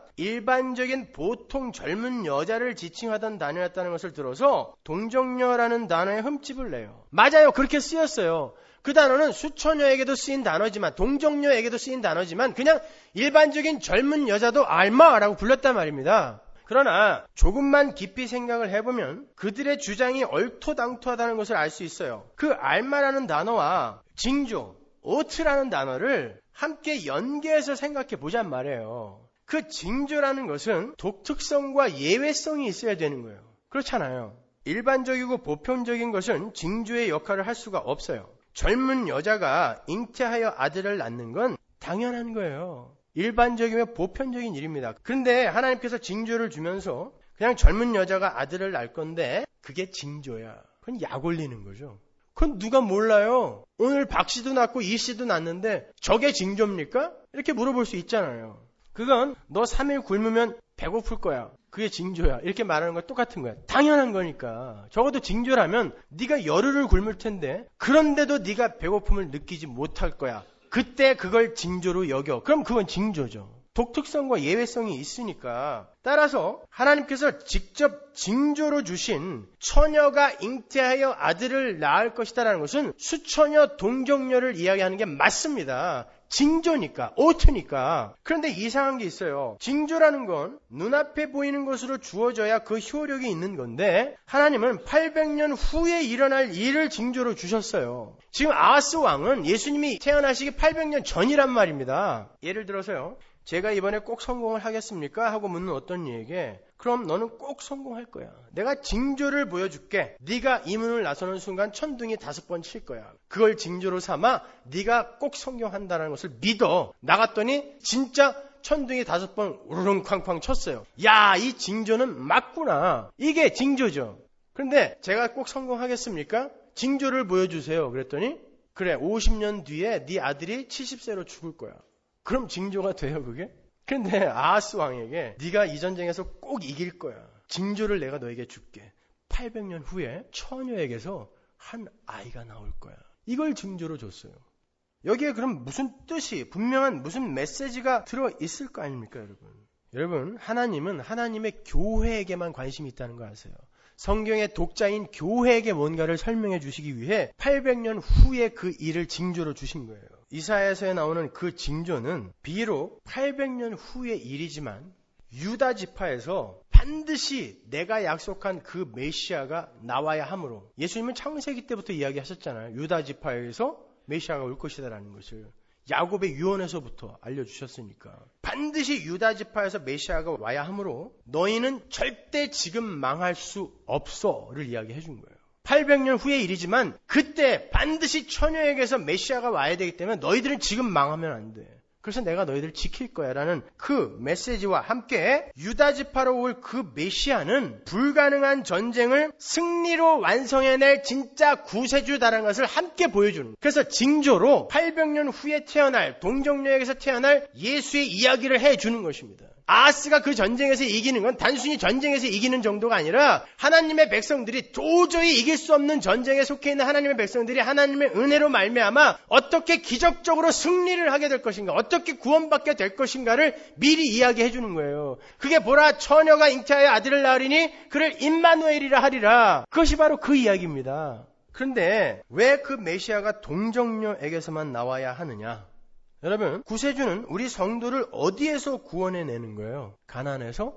일반적인 보통 젊은 여자를 지칭하던 단어였다는 것을 들어서 동정녀라는 단어에 흠집을 내요. 맞아요. 그렇게 쓰였어요. 그 단어는 수처녀에게도 쓰인 단어지만 동정녀에게도 쓰인 단어지만 그냥 일반적인 젊은 여자도 알마라고 불렀단 말입니다. 그러나 조금만 깊이 생각을 해보면 그들의 주장이 얼토당토하다는 것을 알 수 있어요. 그 알마라는 단어와 징조, 오트라는 단어를 함께 연계해서 생각해 보잔 말이에요. 그 징조라는 것은 독특성과 예외성이 있어야 되는 거예요. 그렇잖아요. 일반적이고 보편적인 것은 징조의 역할을 할 수가 없어요. 젊은 여자가 잉태하여 아들을 낳는 건 당연한 거예요. 일반적이며 보편적인 일입니다. 그런데 하나님께서 징조를 주면서 그냥 젊은 여자가 아들을 낳을 건데 그게 징조야. 그건 약 올리는 거죠. 그건 누가 몰라요. 오늘 박 씨도 낳고 이 씨도 낳는데 저게 징조입니까? 이렇게 물어볼 수 있잖아요. 그건 너 삼 일 굶으면 배고플 거야. 그게 징조야. 이렇게 말하는 거 똑같은 거야. 당연한 거니까. 적어도 징조라면 네가 열흘을 굶을 텐데 그런데도 네가 배고픔을 느끼지 못할 거야. 그때 그걸 징조로 여겨. 그럼 그건 징조죠. 독특성과 예외성이 있으니까. 따라서 하나님께서 직접 징조로 주신 처녀가 잉태하여 아들을 낳을 것이다라는 것은 수처녀 동정녀를 이야기하는 게 맞습니다. 징조니까, 오트니까. 그런데 이상한 게 있어요. 징조라는 건 눈앞에 보이는 것으로 주어져야 그 효력이 있는 건데 하나님은 팔백 년 후에 일어날 일을 징조로 주셨어요. 지금 아하스 왕은 예수님이 태어나시기 팔백 년 전이란 말입니다. 예를 들어서요. 제가 이번에 꼭 성공을 하겠습니까? 하고 묻는 어떤 이에게 그럼 너는 꼭 성공할 거야. 내가 징조를 보여줄게. 네가 이 문을 나서는 순간 천둥이 다섯 번 칠 거야. 그걸 징조로 삼아 네가 꼭 성공한다는 것을 믿어. 나갔더니 진짜 천둥이 다섯 번 우르릉 쾅쾅 쳤어요. 야, 이 징조는 맞구나. 이게 징조죠. 그런데 제가 꼭 성공하겠습니까? 징조를 보여주세요. 그랬더니 그래, 오십 년 뒤에 네 아들이 칠십 세로 죽을 거야. 그럼 징조가 돼요, 그게? 근데 아하스 왕에게 네가 이 전쟁에서 꼭 이길 거야. 징조를 내가 너에게 줄게. 팔백 년 후에 처녀에게서 한 아이가 나올 거야. 이걸 징조로 줬어요. 여기에 그럼 무슨 뜻이, 분명한 무슨 메시지가 들어있을 거 아닙니까, 여러분? 여러분, 하나님은 하나님의 교회에게만 관심이 있다는 거 아세요? 성경의 독자인 교회에게 뭔가를 설명해 주시기 위해 팔백 년 후에 그 일을 징조로 주신 거예요. 이사야서에 나오는 그 징조는 비록 팔백 년 후의 일이지만 유다 지파에서 반드시 내가 약속한 그 메시아가 나와야 하므로 예수님은 창세기 때부터 이야기하셨잖아요. 유다 지파에서 메시아가 올 것이다라는 것을 야곱의 유언에서부터 알려주셨으니까 반드시 유다 지파에서 메시아가 와야 하므로 너희는 절대 지금 망할 수 없어를 이야기해 준 거예요. 팔백 년 후의 일이지만 그때 반드시 처녀에게서 메시아가 와야 되기 때문에 너희들은 지금 망하면 안 돼. 그래서 내가 너희들을 지킬 거야 라는 그 메시지와 함께 유다 지파로 올 그 메시아는 불가능한 전쟁을 승리로 완성해낼 진짜 구세주다라는 것을 함께 보여주는 거예요. 그래서 징조로 팔백 년 후에 태어날 동정녀에게서 태어날 예수의 이야기를 해주는 것입니다. 아하스가 그 전쟁에서 이기는 건 단순히 전쟁에서 이기는 정도가 아니라 하나님의 백성들이 도저히 이길 수 없는 전쟁에 속해 있는 하나님의 백성들이 하나님의 은혜로 말미암아 어떻게 기적적으로 승리를 하게 될 것인가, 어떻게 구원받게 될 것인가를 미리 이야기해 주는 거예요. 그게 보라, 처녀가 잉태하여 아들을 낳으리니 그를 임마누엘이라 하리라. 그것이 바로 그 이야기입니다. 그런데 왜 그 메시아가 동정녀에게서만 나와야 하느냐? 여러분, 구세주는 우리 성도를 어디에서 구원해내는 거예요? 가난에서?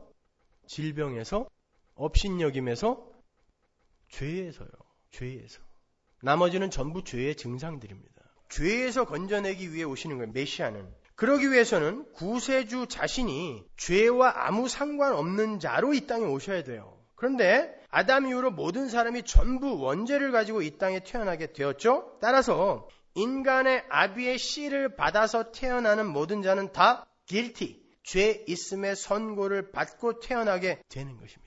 질병에서? 업신여김에서? 죄에서요. 죄에서. 나머지는 전부 죄의 증상들입니다. 죄에서 건져내기 위해 오시는 거예요. 메시아는. 그러기 위해서는 구세주 자신이 죄와 아무 상관없는 자로 이 땅에 오셔야 돼요. 그런데 아담 이후로 모든 사람이 전부 원죄를 가지고 이 땅에 태어나게 되었죠. 따라서 인간의 아비의 씨를 받아서 태어나는 모든 자는 다 guilty, 죄 있음의 선고를 받고 태어나게 되는 것입니다.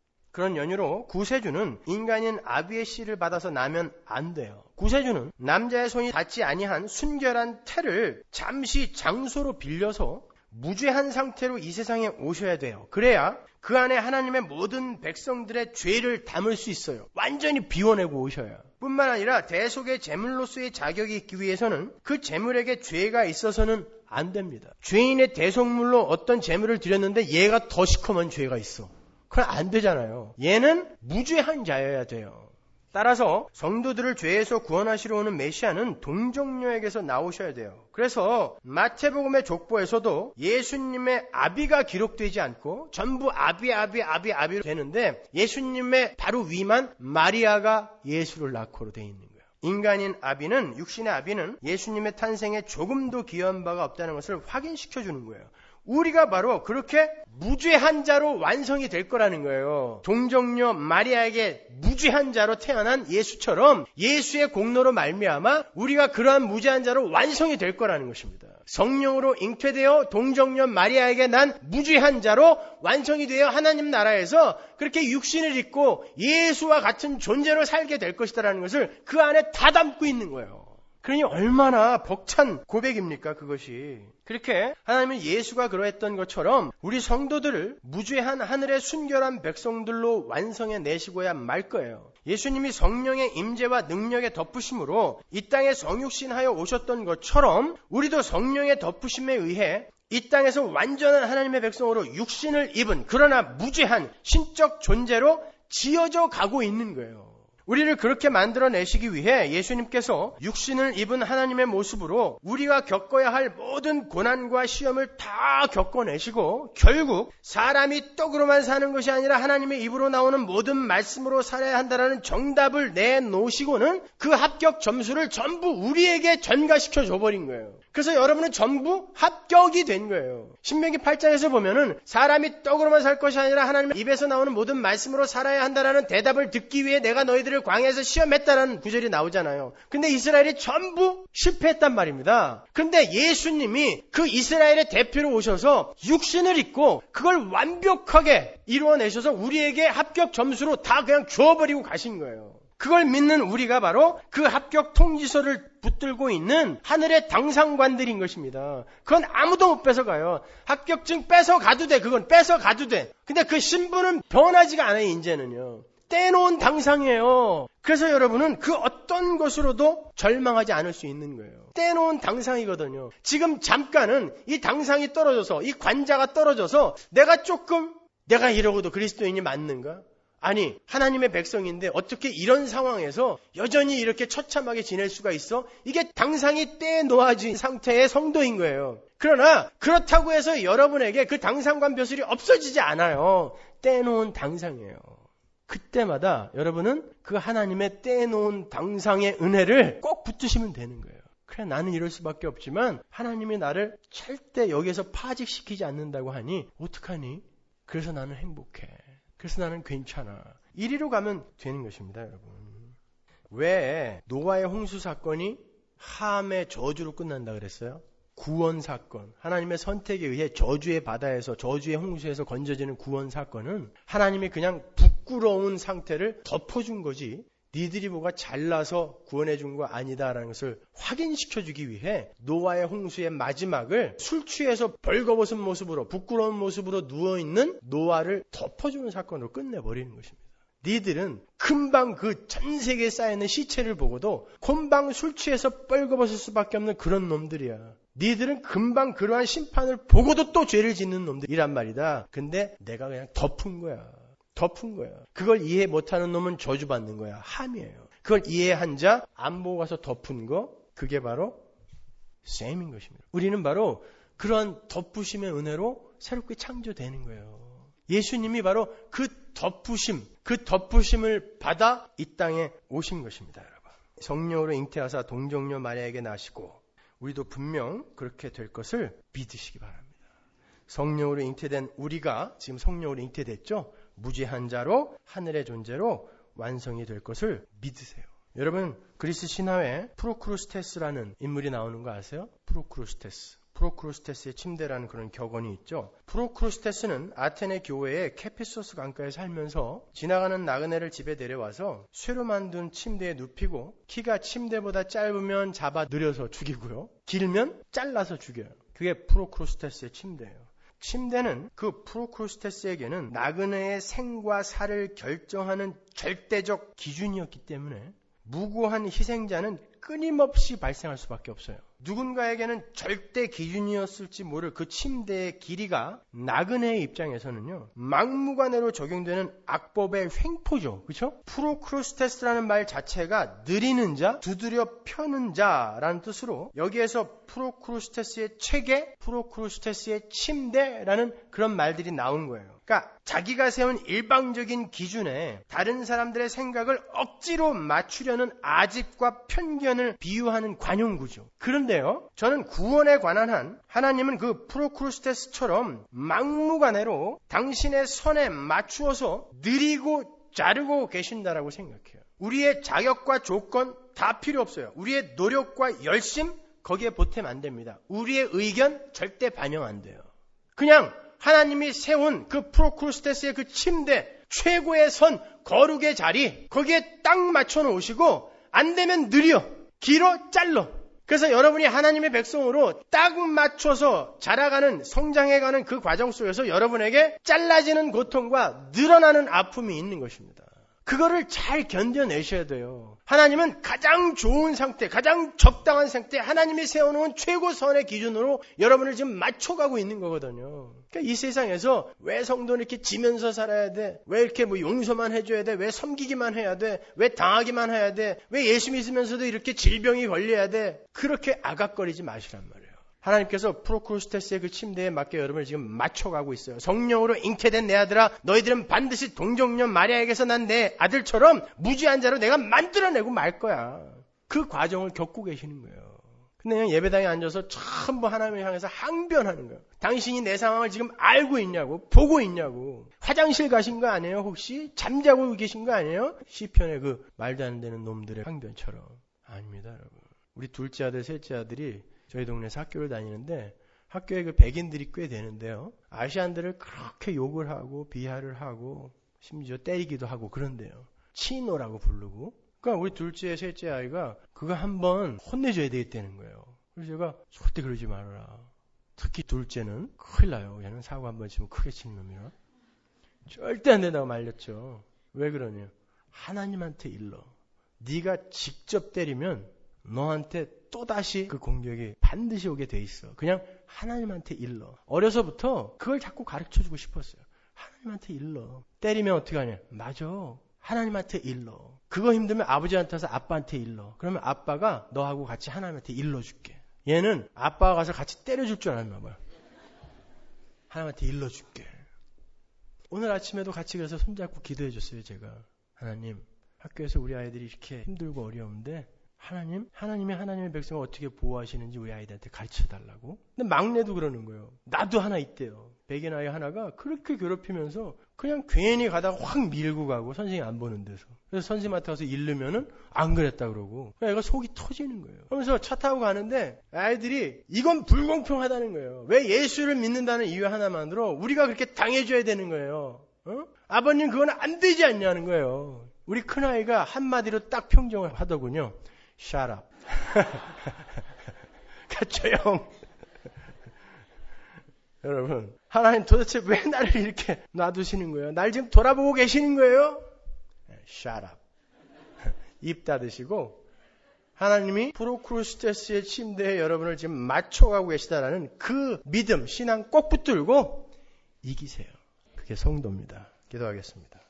그런 연유로 구세주는 인간인 아비의 씨를 받아서 나면 안 돼요. 구세주는 남자의 손이 닿지 아니한 순결한 태를 잠시 장소로 빌려서 무죄한 상태로 이 세상에 오셔야 돼요. 그래야 그 안에 하나님의 모든 백성들의 죄를 담을 수 있어요. 완전히 비워내고 오셔야. 뿐만 아니라 대속의 제물로서의 자격이 있기 위해서는 그 제물에게 죄가 있어서는 안 됩니다. 죄인의 대속물로 어떤 제물을 드렸는데 얘가 더 시커먼 죄가 있어. 그건 안 되잖아요. 얘는 무죄한 자여야 돼요. 따라서 성도들을 죄에서 구원하시러 오는 메시아는 동정녀에게서 나오셔야 돼요. 그래서 마태복음의 족보에서도 예수님의 아비가 기록되지 않고 전부 아비 아비 아비 아비로 되는데 예수님의 바로 위만 마리아가 예수를 낳고로 되어 있는 거예요. 인간인 아비는, 육신의 아비는 예수님의 탄생에 조금도 기여한 바가 없다는 것을 확인시켜 주는 거예요. 우리가 바로 그렇게 무죄한 자로 완성이 될 거라는 거예요. 동정녀 마리아에게 무죄한 자로 태어난 예수처럼 예수의 공로로 말미암아 우리가 그러한 무죄한 자로 완성이 될 거라는 것입니다. 성령으로 잉태되어 동정녀 마리아에게 난 무죄한 자로 완성이 되어 하나님 나라에서 그렇게 육신을 입고 예수와 같은 존재로 살게 될 것이다라는 것을 그 안에 다 담고 있는 거예요. 그러니 얼마나 벅찬 고백입니까, 그것이. 그렇게 하나님은 예수가 그러했던 것처럼 우리 성도들을 무죄한 하늘의 순결한 백성들로 완성해 내시고야 말 거예요. 예수님이 성령의 임재와 능력의 덮으심으로 이 땅에 성육신하여 오셨던 것처럼 우리도 성령의 덮으심에 의해 이 땅에서 완전한 하나님의 백성으로 육신을 입은 그러나 무죄한 신적 존재로 지어져 가고 있는 거예요. 우리를 그렇게 만들어내시기 위해 예수님께서 육신을 입은 하나님의 모습으로 우리가 겪어야 할 모든 고난과 시험을 다 겪어내시고 결국 사람이 떡으로만 사는 것이 아니라 하나님의 입으로 나오는 모든 말씀으로 살아야 한다는 정답을 내놓으시고는 그 합격 점수를 전부 우리에게 전가시켜 줘버린 거예요. 그래서 여러분은 전부 합격이 된 거예요. 신명기 팔 장에서 보면은 사람이 떡으로만 살 것이 아니라 하나님의 입에서 나오는 모든 말씀으로 살아야 한다는 대답을 듣기 위해 내가 너희들을 광야에서 시험했다라는 구절이 나오잖아요. 근데 이스라엘이 전부 실패했단 말입니다. 근데 예수님이 그 이스라엘의 대표로 오셔서 육신을 입고 그걸 완벽하게 이루어내셔서 우리에게 합격 점수로 다 그냥 줘버리고 가신 거예요. 그걸 믿는 우리가 바로 그 합격 통지서를 붙들고 있는 하늘의 당상관들인 것입니다. 그건 아무도 못 뺏어가요. 합격증 뺏어가도 돼. 그건 뺏어가도 돼. 근데 그 신분은 변하지가 않아요. 이제는요. 떼놓은 당상이에요. 그래서 여러분은 그 어떤 것으로도 절망하지 않을 수 있는 거예요. 떼놓은 당상이거든요. 지금 잠깐은 이 당상이 떨어져서 이 관자가 떨어져서 내가 조금 내가 이러고도 그리스도인이 맞는가? 아니 하나님의 백성인데 어떻게 이런 상황에서 여전히 이렇게 처참하게 지낼 수가 있어? 이게 당상이 떼놓아진 상태의 성도인 거예요. 그러나 그렇다고 해서 여러분에게 그 당상관 벼슬이 없어지지 않아요. 떼놓은 당상이에요. 그때마다 여러분은 그 하나님의 떼놓은 당상의 은혜를 꼭 붙드시면 되는 거예요. 그래 나는 이럴 수밖에 없지만 하나님이 나를 절대 여기에서 파직시키지 않는다고 하니 어떡하니? 그래서 나는 행복해. 그래서 나는 괜찮아. 이리로 가면 되는 것입니다, 여러분. 왜 노아의 홍수 사건이 함의 저주로 끝난다 그랬어요? 구원 사건, 하나님의 선택에 의해 저주의 바다에서 저주의 홍수에서 건져지는 구원 사건은 하나님이 그냥 부끄러운 상태를 덮어준 거지 니들이 뭐가 잘나서 구원해준 거 아니다라는 것을 확인시켜주기 위해 노아의 홍수의 마지막을 술 취해서 벌거벗은 모습으로 부끄러운 모습으로 누워있는 노아를 덮어주는 사건으로 끝내버리는 것입니다. 니들은 금방 그 전 세계에 쌓여있는 시체를 보고도 금방 술 취해서 벌거벗을 수밖에 없는 그런 놈들이야. 니들은 금방 그러한 심판을 보고도 또 죄를 짓는 놈들이란 말이다. 근데 내가 그냥 덮은 거야. 덮은 거야. 그걸 이해 못하는 놈은 저주받는 거야. 함이에요. 그걸 이해한 자 안 보고 가서 덮은 거 그게 바로 셈인 것입니다. 우리는 바로 그러한 덮으심의 은혜로 새롭게 창조되는 거예요. 예수님이 바로 그 덮으심, 그 덮으심을 받아 이 땅에 오신 것입니다. 여러분. 성령으로 잉태하사 동정녀 마리아에게 나시고 우리도 분명 그렇게 될 것을 믿으시기 바랍니다. 성령으로 잉태된 우리가 지금 성령으로 잉태됐죠? 무죄한 자로 하늘의 존재로 완성이 될 것을 믿으세요. 여러분 그리스 신화에 프로크루스테스라는 인물이 나오는 거 아세요? 프로크루스테스. 프로크루스테스의 침대라는 그런 격언이 있죠. 프로크루스테스는 아테네 교회의 케피소스 강가에 살면서 지나가는 나그네를 집에 데려와서 쇠로 만든 침대에 눕히고 키가 침대보다 짧으면 잡아 늘여서 죽이고요. 길면 잘라서 죽여요. 그게 프로크루스테스의 침대예요. 침대는 그 프로크루스테스에게는 나그네의 생과 사를 결정하는 절대적 기준이었기 때문에 무고한 희생자는 끊임없이 발생할 수밖에 없어요. 누군가에게는 절대 기준이었을지 모를 그 침대의 길이가 나그네의 입장에서는요, 막무가내로 적용되는 악법의 횡포죠. 그렇죠? 프로크루스테스라는 말 자체가 느리는 자, 두드려 펴는 자라는 뜻으로 여기에서 프로크루스테스의 체계, 프로크루스테스의 침대라는 그런 말들이 나온 거예요. 그러니까 자기가 세운 일방적인 기준에 다른 사람들의 생각을 억지로 맞추려는 아집과 편견을 비유하는 관용구죠. 그런데요, 저는 구원에 관한 한 하나님은 그 프로크루스테스처럼 막무가내로 당신의 선에 맞추어서 느리고 자르고 계신다라고 생각해요. 우리의 자격과 조건 다 필요 없어요. 우리의 노력과 열심 거기에 보탬 안 됩니다. 우리의 의견 절대 반영 안 돼요. 그냥 하나님이 세운 그 프로크루스테스의 그 침대, 최고의 선, 거룩의 자리, 거기에 딱 맞춰 놓으시고 안 되면 느려, 길어, 잘라. 그래서 여러분이 하나님의 백성으로 딱 맞춰서 자라가는, 성장해가는 그 과정 속에서 여러분에게 잘라지는 고통과 늘어나는 아픔이 있는 것입니다. 그거를 잘 견뎌내셔야 돼요. 하나님은 가장 좋은 상태, 가장 적당한 상태, 하나님이 세워놓은 최고선의 기준으로 여러분을 지금 맞춰가고 있는 거거든요. 그러니까 이 세상에서 왜 성도는 이렇게 지면서 살아야 돼? 왜 이렇게 뭐 용서만 해줘야 돼? 왜 섬기기만 해야 돼? 왜 당하기만 해야 돼? 왜 예수 믿으면서도 이렇게 질병이 걸려야 돼? 그렇게 아각거리지 마시란 말이에요. 하나님께서 프로크루스테스의 그 침대에 맞게 여러분을 지금 맞춰가고 있어요. 성령으로 잉태된 내 아들아, 너희들은 반드시 동정녀 마리아에게서 난 내 아들처럼 무지한 자로 내가 만들어내고 말 거야. 그 과정을 겪고 계시는 거예요. 근데 그냥 예배당에 앉아서 전부 하나님을 향해서 항변하는 거예요. 당신이 내 상황을 지금 알고 있냐고, 보고 있냐고. 화장실 가신 거 아니에요? 혹시 잠자고 계신 거 아니에요? 시편의 그 말도 안 되는 놈들의 항변처럼. 아닙니다, 여러분. 우리 둘째 아들, 셋째 아들이 저희 동네에서 학교를 다니는데 학교에 그 백인들이 꽤 되는데요. 아시안들을 그렇게 욕을 하고 비하를 하고 심지어 때리기도 하고 그런데요. 치노라고 부르고. 그러니까 우리 둘째, 셋째 아이가 그거 한번 혼내줘야 되겠다는 거예요. 그래서 제가 절대 그러지 말아라. 특히 둘째는 큰일 나요. 얘는 사고 한번 치면 크게 치는 놈이라. 절대 안 된다고 말렸죠. 왜 그러냐. 하나님한테 일러. 네가 직접 때리면 너한테 또다시 그 공격이 반드시 오게 돼 있어. 그냥 하나님한테 일러. 어려서부터 그걸 자꾸 가르쳐주고 싶었어요. 하나님한테 일러. 때리면 어떻게 하냐. 맞아. 하나님한테 일러. 그거 힘들면 아버지한테 와서 아빠한테 일러. 그러면 아빠가 너하고 같이 하나님한테 일러줄게. 얘는 아빠가 가서 같이 때려줄 줄 알았나 봐요. 하나님한테 일러줄게. 오늘 아침에도 같이 그래서 손잡고 기도해줬어요. 제가. 하나님, 학교에서 우리 아이들이 이렇게 힘들고 어려운데 하나님, 하나님이 하나님의 백성을 어떻게 보호하시는지 우리 아이들한테 가르쳐달라고. 근데 막내도 그러는 거예요. 나도 하나 있대요. 백인 아이 하나가 그렇게 괴롭히면서 그냥 괜히 가다가 확 밀고 가고 선생님 안 보는 데서. 그래서 선생님한테 가서 잃으면은 안 그랬다 그러고. 애가 속이 터지는 거예요. 그러면서 차 타고 가는데 아이들이 이건 불공평하다는 거예요. 왜 예수를 믿는다는 이유 하나만으로 우리가 그렇게 당해줘야 되는 거예요. 어? 아버님 그건 안 되지 않냐는 거예요. 우리 큰아이가 한마디로 딱 평정을 하더군요. Shut up. 조용. 여러분, 하나님 도대체 왜 나를 이렇게 놔두시는 거예요? 날 지금 돌아보고 계시는 거예요? Shut up. 입 닫으시고 하나님이 프로크루스테스의 침대에 여러분을 지금 맞춰가고 계시다라는 그 믿음, 신앙 꼭 붙들고 이기세요. 그게 성도입니다. 기도하겠습니다.